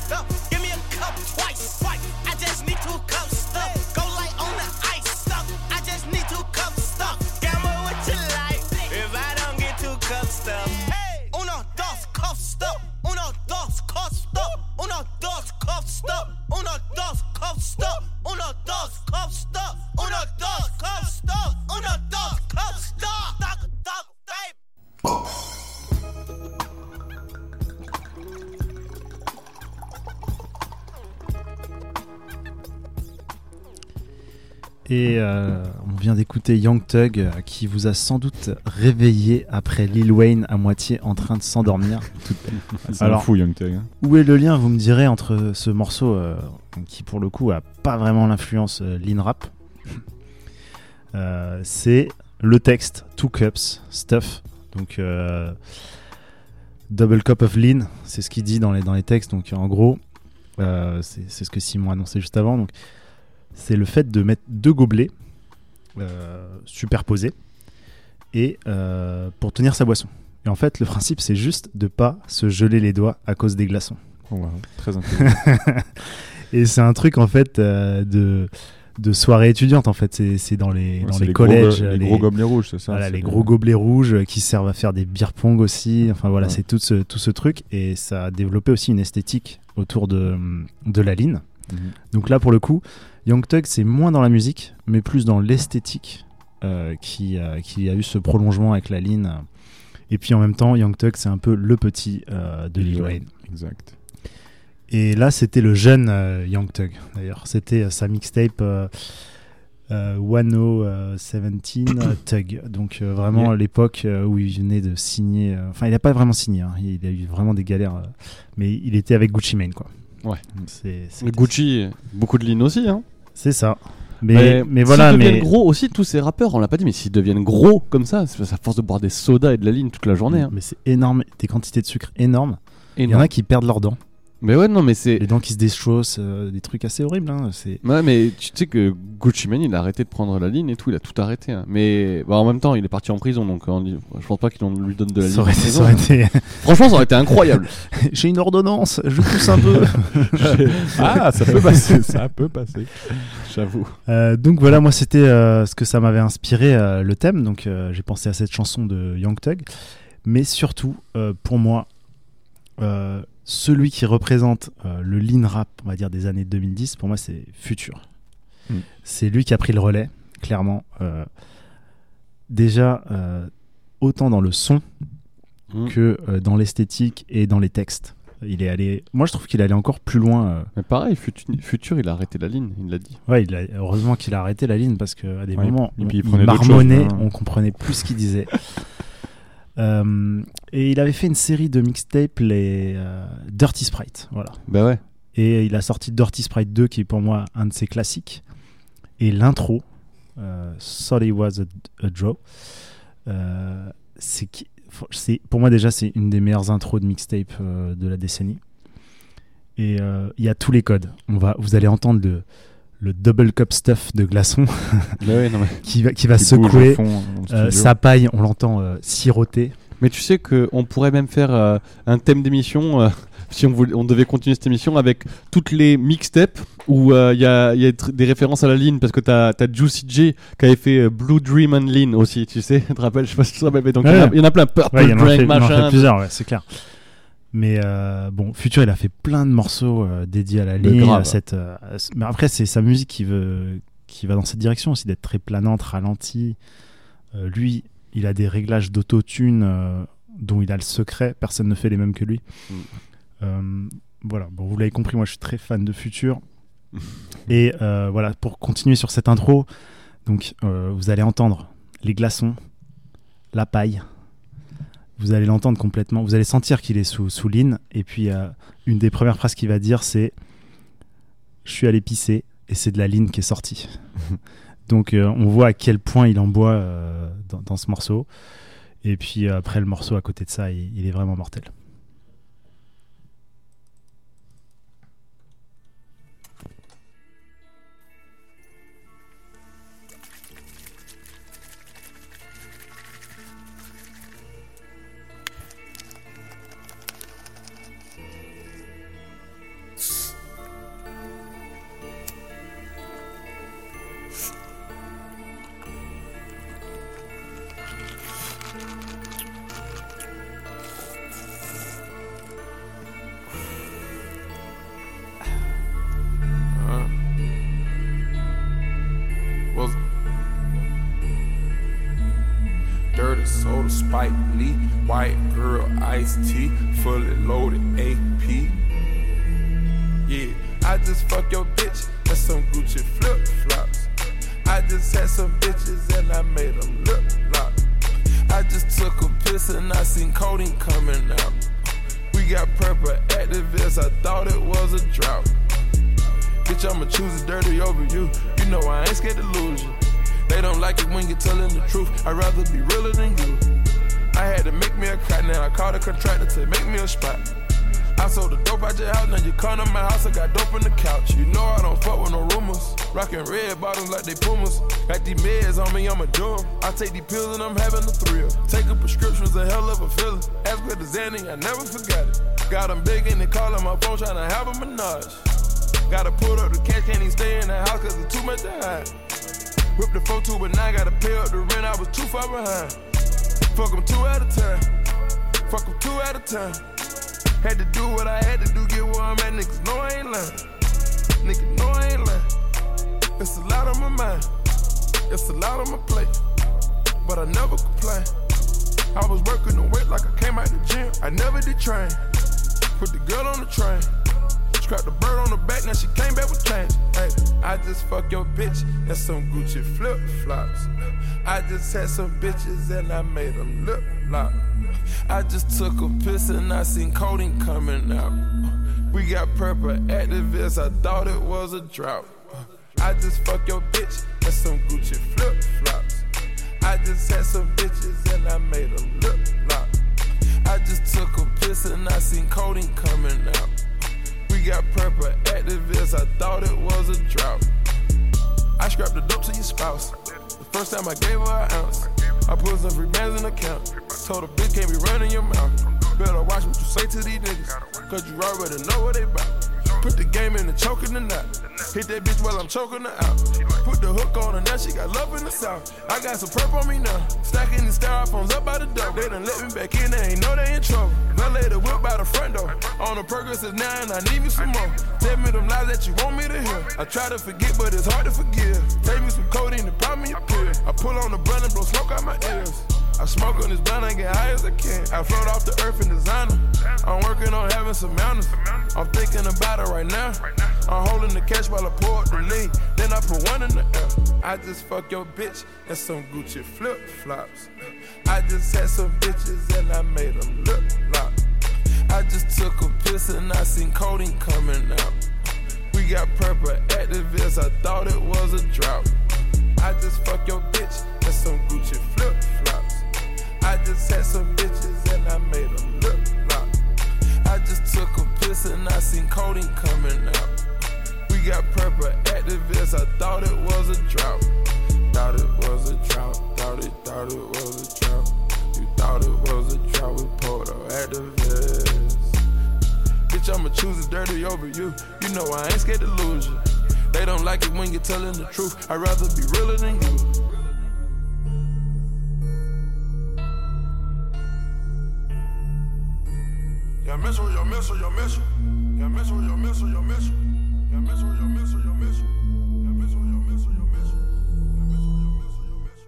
stuff. Give me a cup twice. I just need 2 cups stuff. Go light on the ice stuff. I just need 2 cups stuff. Gamble what you like. If I don't get 2 cups stuff. Hey, 1, 2, cup stuff. 1, 2, cup stuff. 1, 2, cup stuff. 1, 2, cup stuff. 1, 2, cup stuff. 1, 2, cup stuff. 1, 2, cup stuff. Stop, baby. Et on vient d'écouter Young Thug qui vous a sans doute réveillé après Lil Wayne à moitié en train de s'endormir. C'est un fou, Young Thug. Hein. Où est le lien, vous me direz, entre ce morceau qui pour le coup a pas vraiment l'influence lean rap, c'est le texte 2 cups stuff, donc double cup of lean, c'est ce qu'il dit dans les textes. Donc en gros c'est ce que Simon a annoncé juste avant. Donc c'est le fait de mettre 2 gobelets superposés et pour tenir sa boisson. Et en fait, le principe, c'est juste de pas se geler les doigts à cause des glaçons. Oh, wow. Très intéressant. Et c'est un truc en fait de soirée étudiante en fait. C'est dans les collèges, les gros gobelets rouges, c'est ça. Voilà, les gros gobelets rouges qui servent à faire des beer pong aussi. Enfin voilà, c'est tout ce truc, et ça a développé aussi une esthétique autour de la lean. Donc là, pour le coup, Young Thug, c'est moins dans la musique, mais plus dans l'esthétique qui a eu ce prolongement avec la lean. Et puis en même temps, Young Thug, c'est un peu le petit de Lil Wayne. Exact. Et là, c'était le jeune Young Thug, d'ailleurs. C'était sa mixtape 1017 Thug. Donc vraiment l'époque où il venait de signer... Enfin, il n'a pas vraiment signé. Hein. Il a eu vraiment des galères. Mais il était avec Gucci Mane, quoi. Ouais. Le Gucci, beaucoup de lean aussi, hein. C'est ça. Mais voilà, s'ils deviennent gros aussi, tous ces rappeurs, on l'a pas dit, mais s'ils deviennent gros comme ça, c'est à force de boire des sodas et de la ligne toute la journée. Hein. Mais c'est énorme, des quantités de sucre énormes. Il y en a qui perdent leurs dents. Mais ouais, non, mais c'est. Les dents qui se déchaussent, des trucs assez horribles. Hein. Ouais, mais tu sais que Gucci Mane, il a arrêté de prendre la ligne et tout, il a tout arrêté. Hein. Mais en même temps, il est parti en prison, donc je pense pas qu'il lui donne de la ligne. Ça aurait été... Franchement, ça aurait été incroyable. J'ai une ordonnance, je pousse un peu. Ah, ça peut passer, ça peut passer. J'avoue. Donc voilà, moi c'était ce que ça m'avait inspiré, le thème. Donc j'ai pensé à cette chanson de Young Thug. Mais surtout, pour moi, celui qui représente le lean rap, on va dire, des années 2010, pour moi, c'est Future. C'est lui qui a pris le relais, clairement. Déjà, autant dans le son que dans l'esthétique et dans les textes. Il est allé... Moi, je trouve qu'il est allé encore plus loin. Mais pareil, Future, il a arrêté la ligne, il l'a dit. Ouais, heureusement qu'il a arrêté la ligne, parce qu'à des moments, il marmonnait, on comprenait plus ce qu'il disait. Et il avait fait une série de mixtapes, les Dirty Sprite, voilà. Bah ouais. Et il a sorti Dirty Sprite 2, qui est pour moi un de ses classiques. Et l'intro, Thought It Was a Draw, c'est pour moi déjà c'est une des meilleures intros de mixtape de la décennie. Et il y a tous les codes. Vous allez entendre le double cup stuff de glaçon qui va secouer sa paille, on l'entend siroter. Mais tu sais qu'on pourrait même faire un thème d'émission si on devait continuer cette émission avec toutes les mixtapes où il y a des références à la ligne, parce que t'as Juicy J qui avait fait Blue Dream and Lean aussi, tu sais, tu te rappelles, je sais pas si tu te rappelles, donc il y en a plein, Purple Drink, machin. Il y en a plusieurs, ouais, c'est clair. Mais bon, Future, il a fait plein de morceaux dédiés à la ligne, à cette. Mais après, c'est sa musique qui va dans cette direction aussi, d'être très planante, ralentie. Lui, il a des réglages d'autotune dont il a le secret. Personne ne fait les mêmes que lui. Voilà. Bon, vous l'avez compris, moi, je suis très fan de Future. Et voilà, pour continuer sur cette intro, donc vous allez entendre les glaçons, la paille. Vous allez l'entendre complètement. Vous allez sentir qu'il est sous lean. Et puis, une des premières phrases qu'il va dire, c'est « Je suis allé pisser et c'est de la lean qui est sortie. » Donc, on voit à quel point il en boit dans ce morceau. Et puis, après, le morceau à côté de ça, il est vraiment mortel. was dirty soda, Spike Lee, white girl, iced tea, fully loaded AP. Yeah, I just fuck your bitch, that's some Gucci flip flops. I just had some bitches and I made them lip lock. I just took a piss and I seen codeine coming out. We got purple activists, I thought it was a drought. Bitch, I'ma choose it dirty over you. You know I ain't scared to lose you. They don't like it when you're telling the truth. I'd rather be realer than you. I had to make me a cut, now I called a contractor to make me a spot. I sold the dope out your house, now you come to my house, I got dope in the couch. You know I don't fuck with no rumors. Rockin' red bottoms like they Pumas. Got these meds on me, I'ma do 'em. I take these pills and I'm having a thrill. Taking prescriptions, a hell of a feeling. As with the Xanny, I never forgot it. Got them big and they callin' my phone, tryna have a menage. Gotta pull up the cash, can't even stay in the house cause it's too much to hide. Whip the 4-2 but now gotta pay up the rent, I was too far behind. Fuck 'em 2 at a time. Fuck 'em 2 at a time. Had to do what I had to do, get where I'm at, niggas know I ain't lying. Niggas know I ain't lying. It's a lot on my mind, it's a lot on my plate, but I never complain. I was working the weight like I came out the gym, I never did train. Put the girl on the train, scrapped the bird on the back, now she came back with change. Hey, I just fuck your bitch, that's some Gucci flip flops. I just had some bitches and I made them lip lock. I just took a piss and I seen codeine coming out. We got purple activists, I thought it was a drought. I just fuck your bitch, that's some Gucci flip flops. I just had some bitches and I made them lip lock. I just took a piss and I seen codeine coming out. We got purple activists, I thought it was a drought. I scrapped the dope to your spouse. The first time I gave her an ounce. I put some free bands in the account. Told a bitch can't be running your mouth. Better watch what you say to these niggas, cause you already know what they bout. Put the game in the choking the knot. Hit that bitch while I'm choking her out. Put the hook on her, now she got love in the south. I got some perp on me now. Stacking the styrofoams up by the door. They done let me back in, they ain't know they in trouble. Valet the whip by the front door. On the progress is 9, I need me some more. Tell me them lies that you want me to hear. I try to forget, but it's hard to forgive. Take me some codeine and pop me a pill. I pull on the blunt and blow smoke out my ears. I smoke on this blunt, I get high as I can. I float off the earth in designer. I'm working on having some mountains. I'm thinking about it right now. I'm holding the cash while I pour up the lean. Then I put one in the air. I just fuck your bitch, that's some Gucci flip flops. I just had some bitches and I made them lip lock. I just took a piss and I seen codeine coming out. We got purple activists, I thought it was a drought. I just fuck your bitch, that's some Gucci flip flops. I just had some bitches and I made them lip lock. I just took a piss and I seen codeine coming out. We got purple activists, I thought it was a drought. Thought it was a drought, thought it was a drought. You thought it was a drought, we poured our activists. Bitch, I'ma choose it dirty over you. You know I ain't scared to lose you. They don't like it when you're telling the truth. I'd rather be realer than you. Y'all miss her, y'all miss her, y'all miss her. Y'all miss her, y'all miss her, y'all miss her. Y'all miss her, y'all miss her, y'all miss her. Y'all miss her, y'all miss her, y'all miss her. Y'all miss her, y'all miss her, y'all miss her.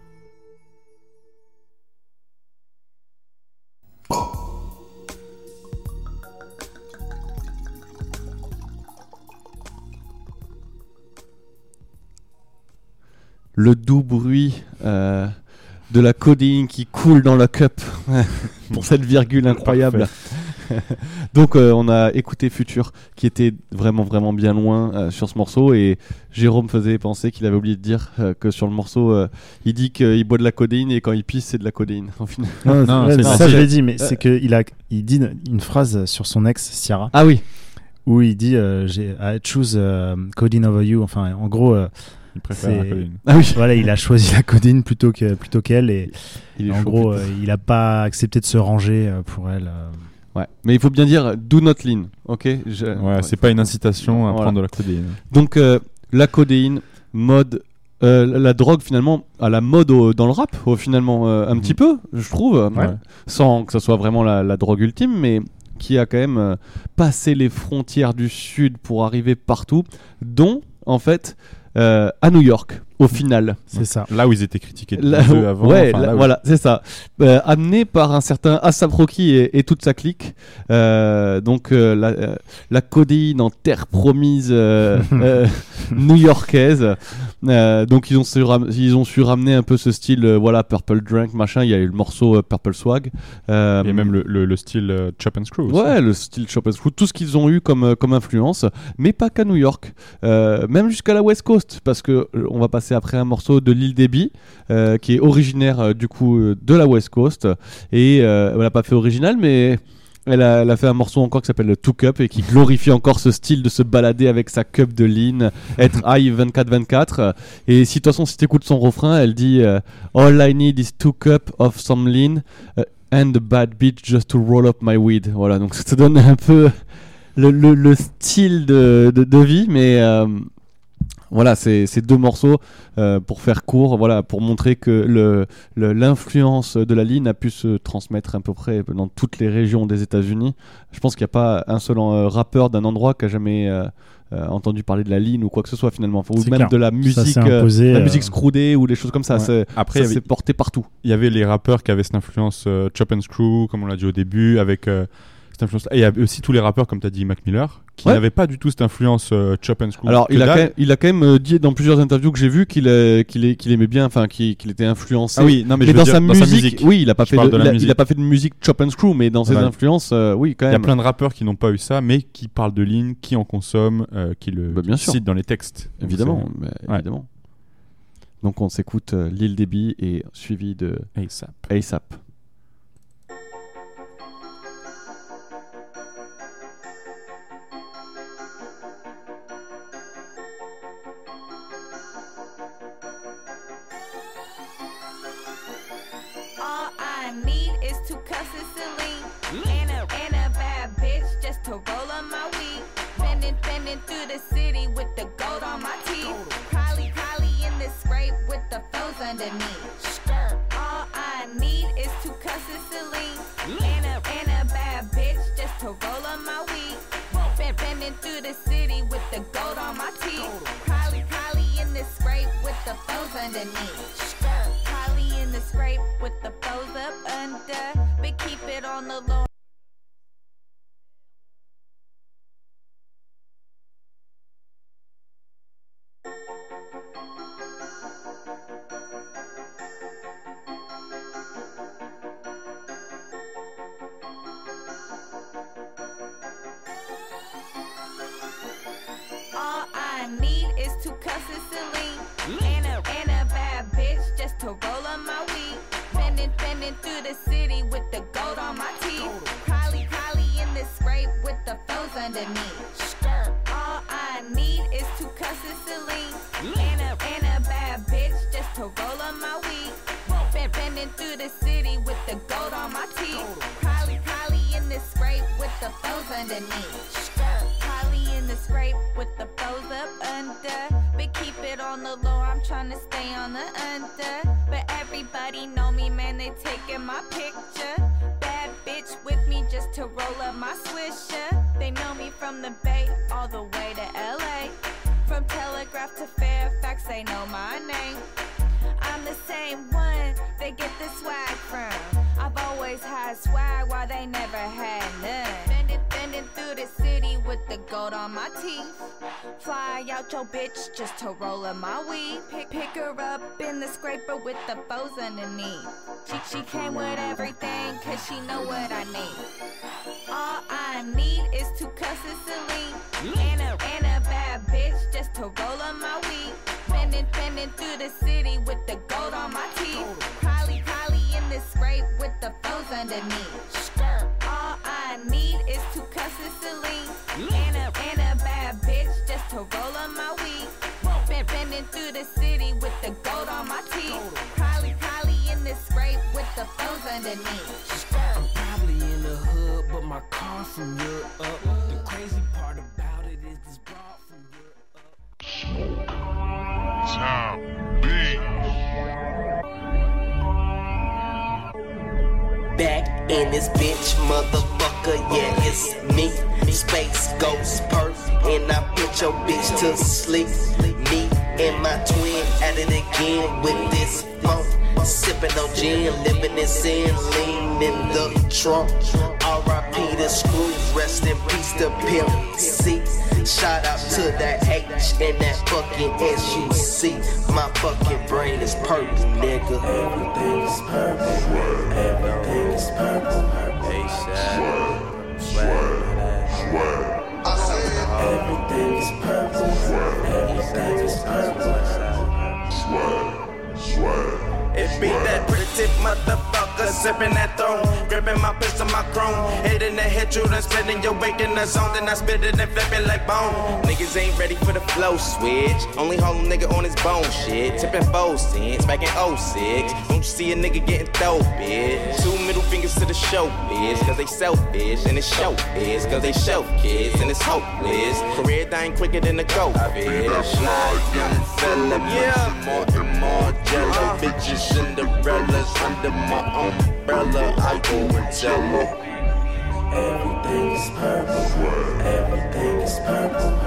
Le doux bruit de la codéine qui coule dans la cup pour cette virgule incroyable. Donc on a écouté Future qui était vraiment bien loin sur ce morceau, et Jérôme faisait penser qu'il avait oublié de dire que sur le morceau il dit qu'il boit de la codéine et quand il pisse c'est de la codéine au final. Non, ça je l'ai dit, mais c'est qu'il dit une phrase sur son ex Ciara. Ah oui. Où il dit I choose codeine over you, enfin en gros il préfère la codéine. Ah oui. Voilà, il a choisi la codéine plutôt qu'elle, et en gros il a pas accepté de se ranger pour elle. Ouais, mais il faut bien dire do not lean, ok. Ouais, c'est pas une incitation à prendre de la codéine. Donc la codéine, mode, la drogue finalement à la mode dans le rap, finalement un petit peu, je trouve, sans que ça soit vraiment la drogue ultime, mais qui a quand même passé les frontières du sud pour arriver partout, dont en fait à New York au final. C'est ça. Là où ils étaient critiqués Là, tous les deux avant. ouais, enfin, là où- voilà, c'est ça. Amené par un certain A$AP Rocky et toute sa clique. Donc la codéine en terre promise new-yorkaise. Donc ils ont su ramener un peu ce style, voilà, Purple Drink, machin. Il y a eu le morceau Purple Swag. Et même le style Chop and Screw aussi. Ouais, le style Chop and Screw, tout ce qu'ils ont eu comme influence, mais pas qu'à New York, même jusqu'à la West Coast, parce que on va passer après un morceau de Lil Debbie, qui est originaire du coup de la West Coast, et elle n'a pas fait original, mais elle a fait un morceau encore qui s'appelle le Two Cup et qui glorifie encore ce style de se balader avec sa cup de lean, être high 24/24. Et si de toute façon, si t'écoutes son refrain, elle dit All I need is 2 cups of some lean and a bad bitch just to roll up my weed. Voilà, donc ça te donne un peu le style de vie, mais voilà, c'est deux morceaux pour faire court, voilà, pour montrer que l'influence de la ligne a pu se transmettre à peu près dans toutes les régions des États-Unis. Je pense qu'il n'y a pas un seul rappeur d'un endroit qui a jamais entendu parler de la ligne ou quoi que ce soit finalement, ou C'est même clair. de la musique, imposé, la musique screwdée ou des choses comme ça. Ouais. Après, ça s'est porté partout. Il y avait les rappeurs qui avaient cette influence Chop and Screw, comme on l'a dit au début, avec cette influence. Et il y avait aussi tous les rappeurs, comme tu as dit, Mac Miller, qui n'avaient pas du tout cette influence Chop and Screw. Alors il a quand même dit dans plusieurs interviews que j'ai vues qu'il aimait bien, enfin qu'il était influencé. Ah oui, non mais je veux dans dire, sa dans musique, oui, il a pas fait il a pas fait de musique Chop and Screw, mais dans ses influences, oui, quand même. Il y a plein de rappeurs qui n'ont pas eu ça, mais qui parlent de ligne, qui en consomment, qui le citent dans les textes. Évidemment, Ouais. évidemment. Donc on s'écoute Lil Debbie et suivi de A$AP. All I need is 2 cups of Celine and a bad bitch just to roll on my weed. Bending through the city with the gold on my teeth. Probably in the scrape with the foes underneath. All I need is 2 cups of Celine and a bad bitch just to roll on my weed. Bending through the city with the gold on my teeth. Probably in the scrape with the foes underneath. Probably in the scrape with the foes up under, but keep it on the low. All I need is 2 cups of Celine and a bad bitch just to roll on my weed. Bending through the city with the gold on my teeth. Probably in the scrape with the foes underneath. All I need is 2 cups of Celine and a bad bitch just to roll on my weed. Bending through the city with the gold on my teeth. Probably in the scrape with the foes underneath. Probably in the scrape with the foes up under, but keep it on the low. I'm trying to stay on the under, but everybody know me, man. They taking my picture. Bad bitch with me just to roll up my swisher. They know me from the Bay all the way to LA. From Telegraph to Fairfax, they know my name. I'm the same one they get the swag from. I've always had swag while they never had none. Bending through the city with the gold on my teeth. Fly out your bitch just to roll up my weed. Pick her up in the scraper with the foes underneath. She came with everything cause she know what I need. All I need is 2 cups of Celine and a bad bitch just to roll up my weed. Bending through the city with the gold on my teeth. Probably in the scrape with the foes underneath. All I need is 2 cups of Celine and a bad bitch just to roll up my weed. Bending through the city with the gold on my teeth. Probably in the scrape with the foes underneath. I'm probably in the hood, but my car from Europe up. The crazy part about it is this broad from Europe up. Top B. Back in this bitch, motherfucker, yeah, it's me. Space Ghost Perk, and I put your bitch to sleep. Me And my twin at it again with this funk. Sipping on gin, living in sin, lean in the trunk. R.I.P. the screw, rest in peace to Pimp C. Shout out to that H and that fucking S-U-C. My fucking brain is purple, nigga. Everything is purple. Everything is purple. A-Shad. Swag. Everything is purple. Everything is purple. It beat that pretty tip motherfucker, sipping that throne, gripping my pistol, my chrome, hitting the hit you, then splitting your weight in the zone, then I spit it and flip it like bone. Niggas ain't ready for the flow switch, only hold a nigga on his bone shit, tipping 4 cents, back in 06, don't you see a nigga getting throw, bitch? 2 middle fingers to the show, bitch, cause they selfish, and it's show, bitch, cause they shelf kids, and it's hopeless, career dying quicker than the go, bitch. Fly young fella, more and more jello, bitches Cinderella's under my umbrella. I go and tell her everything is purple. Everything is purple.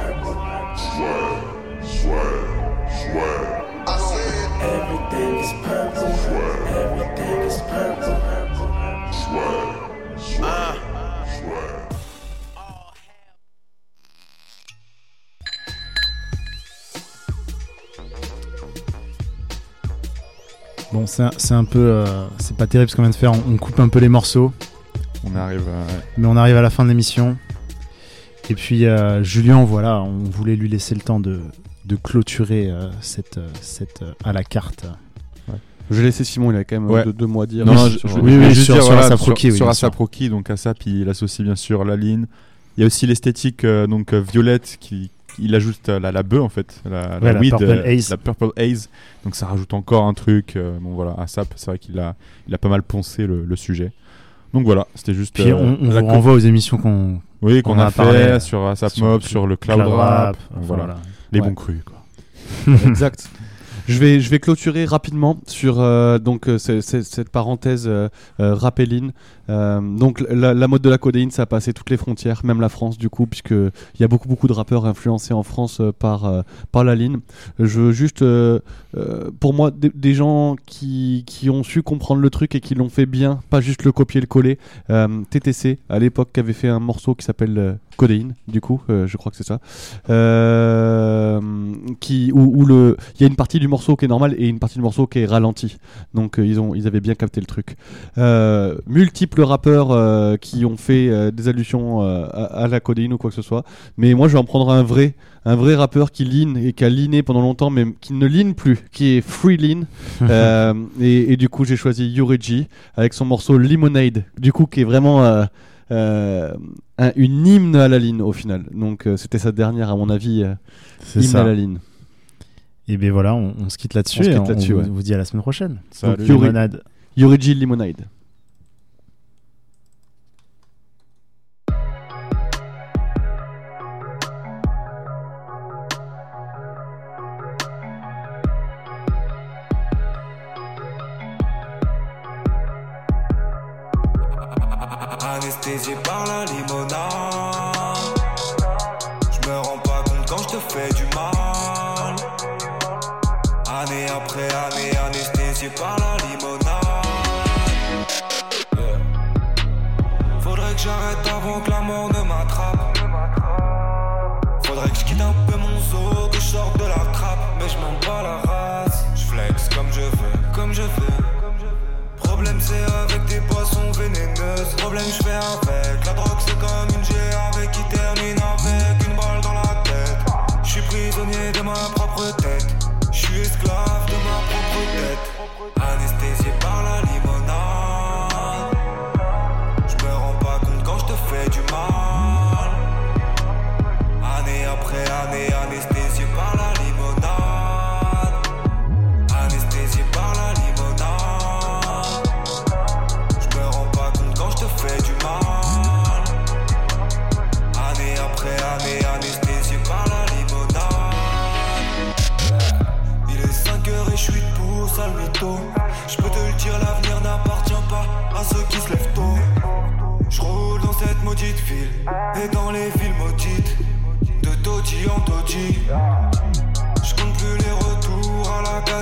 I said everything is purple. Everything is purple. Bon, c'est un peu... c'est pas terrible ce qu'on vient de faire, on coupe un peu les morceaux. On arrive Mais on arrive à la fin de l'émission. Et puis Julien, voilà, on voulait lui laisser le temps de clôturer cette à la carte. Ouais. Je vais laisser Simon, il a quand même 2 mots à dire. Non, sur ASAP Rocky. Sur ASAP Rocky, donc ASAP, il associe bien sûr la ligne. Il y a aussi l'esthétique donc violette il ajoute la bœuf en fait, la weed, la purple haze, donc ça rajoute encore un truc. Bon voilà, ASAP, c'est vrai qu'il a pas mal poncé le sujet. Donc voilà, c'était juste. Puis on vous renvoie aux émissions qu'on a fait sur ASAP Mob, sur le cloud rap, voilà, les bons crus quoi. Exact. Je vais clôturer rapidement sur cette parenthèse rapéline. Donc la mode de la codéine, ça a passé toutes les frontières, même la France du coup, puisque il y a beaucoup de rappeurs influencés en France par la ligne. Je veux juste, pour moi, des gens qui ont su comprendre le truc et qui l'ont fait bien, pas juste le copier le coller. TTC à l'époque qui avait fait un morceau qui s'appelle Codéine, du coup, je crois que c'est ça. Où il y a une partie du morceau qui est normale et une partie du morceau qui est ralentie. Donc ils avaient bien capté le truc. Multiples rappeurs qui ont fait des allusions à la codéine ou quoi que ce soit. Mais moi je vais en prendre un vrai rappeur qui lean et qui a leané pendant longtemps, mais qui ne lean plus, qui est free lean. Et du coup j'ai choisi Yoreji avec son morceau Lemonade, du coup qui est vraiment une hymne à la ligne au final. Donc c'était sa dernière à mon avis hymne à la ligne. Et bien voilà, on se quitte là-dessus. On vous dit à la semaine prochaine. Donc, Yoreji Lemonade. Anesthésié par la limonade, je me rends pas compte quand je te fais du mal. Année après année, anesthésié par la limonade. Faudrait que j'arrête avant que la mort ne m'attrape. Faudrait que je quitte un peu mon zoo, que je sorte de la trappe. Mais je m'en bats la race, je flex comme je veux, comme je veux. Problème c'est avec des boissons vénéneuses. Problème je fais avec. La drogue c'est comme une GRV qui termine avec une balle dans la tête. Je suis prisonnier de ma propre tête. Je suis esclave de ma propre tête. Anesthésié par la limonade. Je me rends pas compte quand je te fais du mal. Année après année, anesthésié par la limonade. Anesthésié par la limonade. Fais du mal. Année après année, anesthésié par la limonade. Il est 5h et je suis debout, sale mytho. Je peux te le dire, l'avenir n'appartient pas à ceux qui se lèvent tôt. Je roule dans cette maudite ville et dans les villes maudites, de Toti en Toti. Je compte plus les retours à la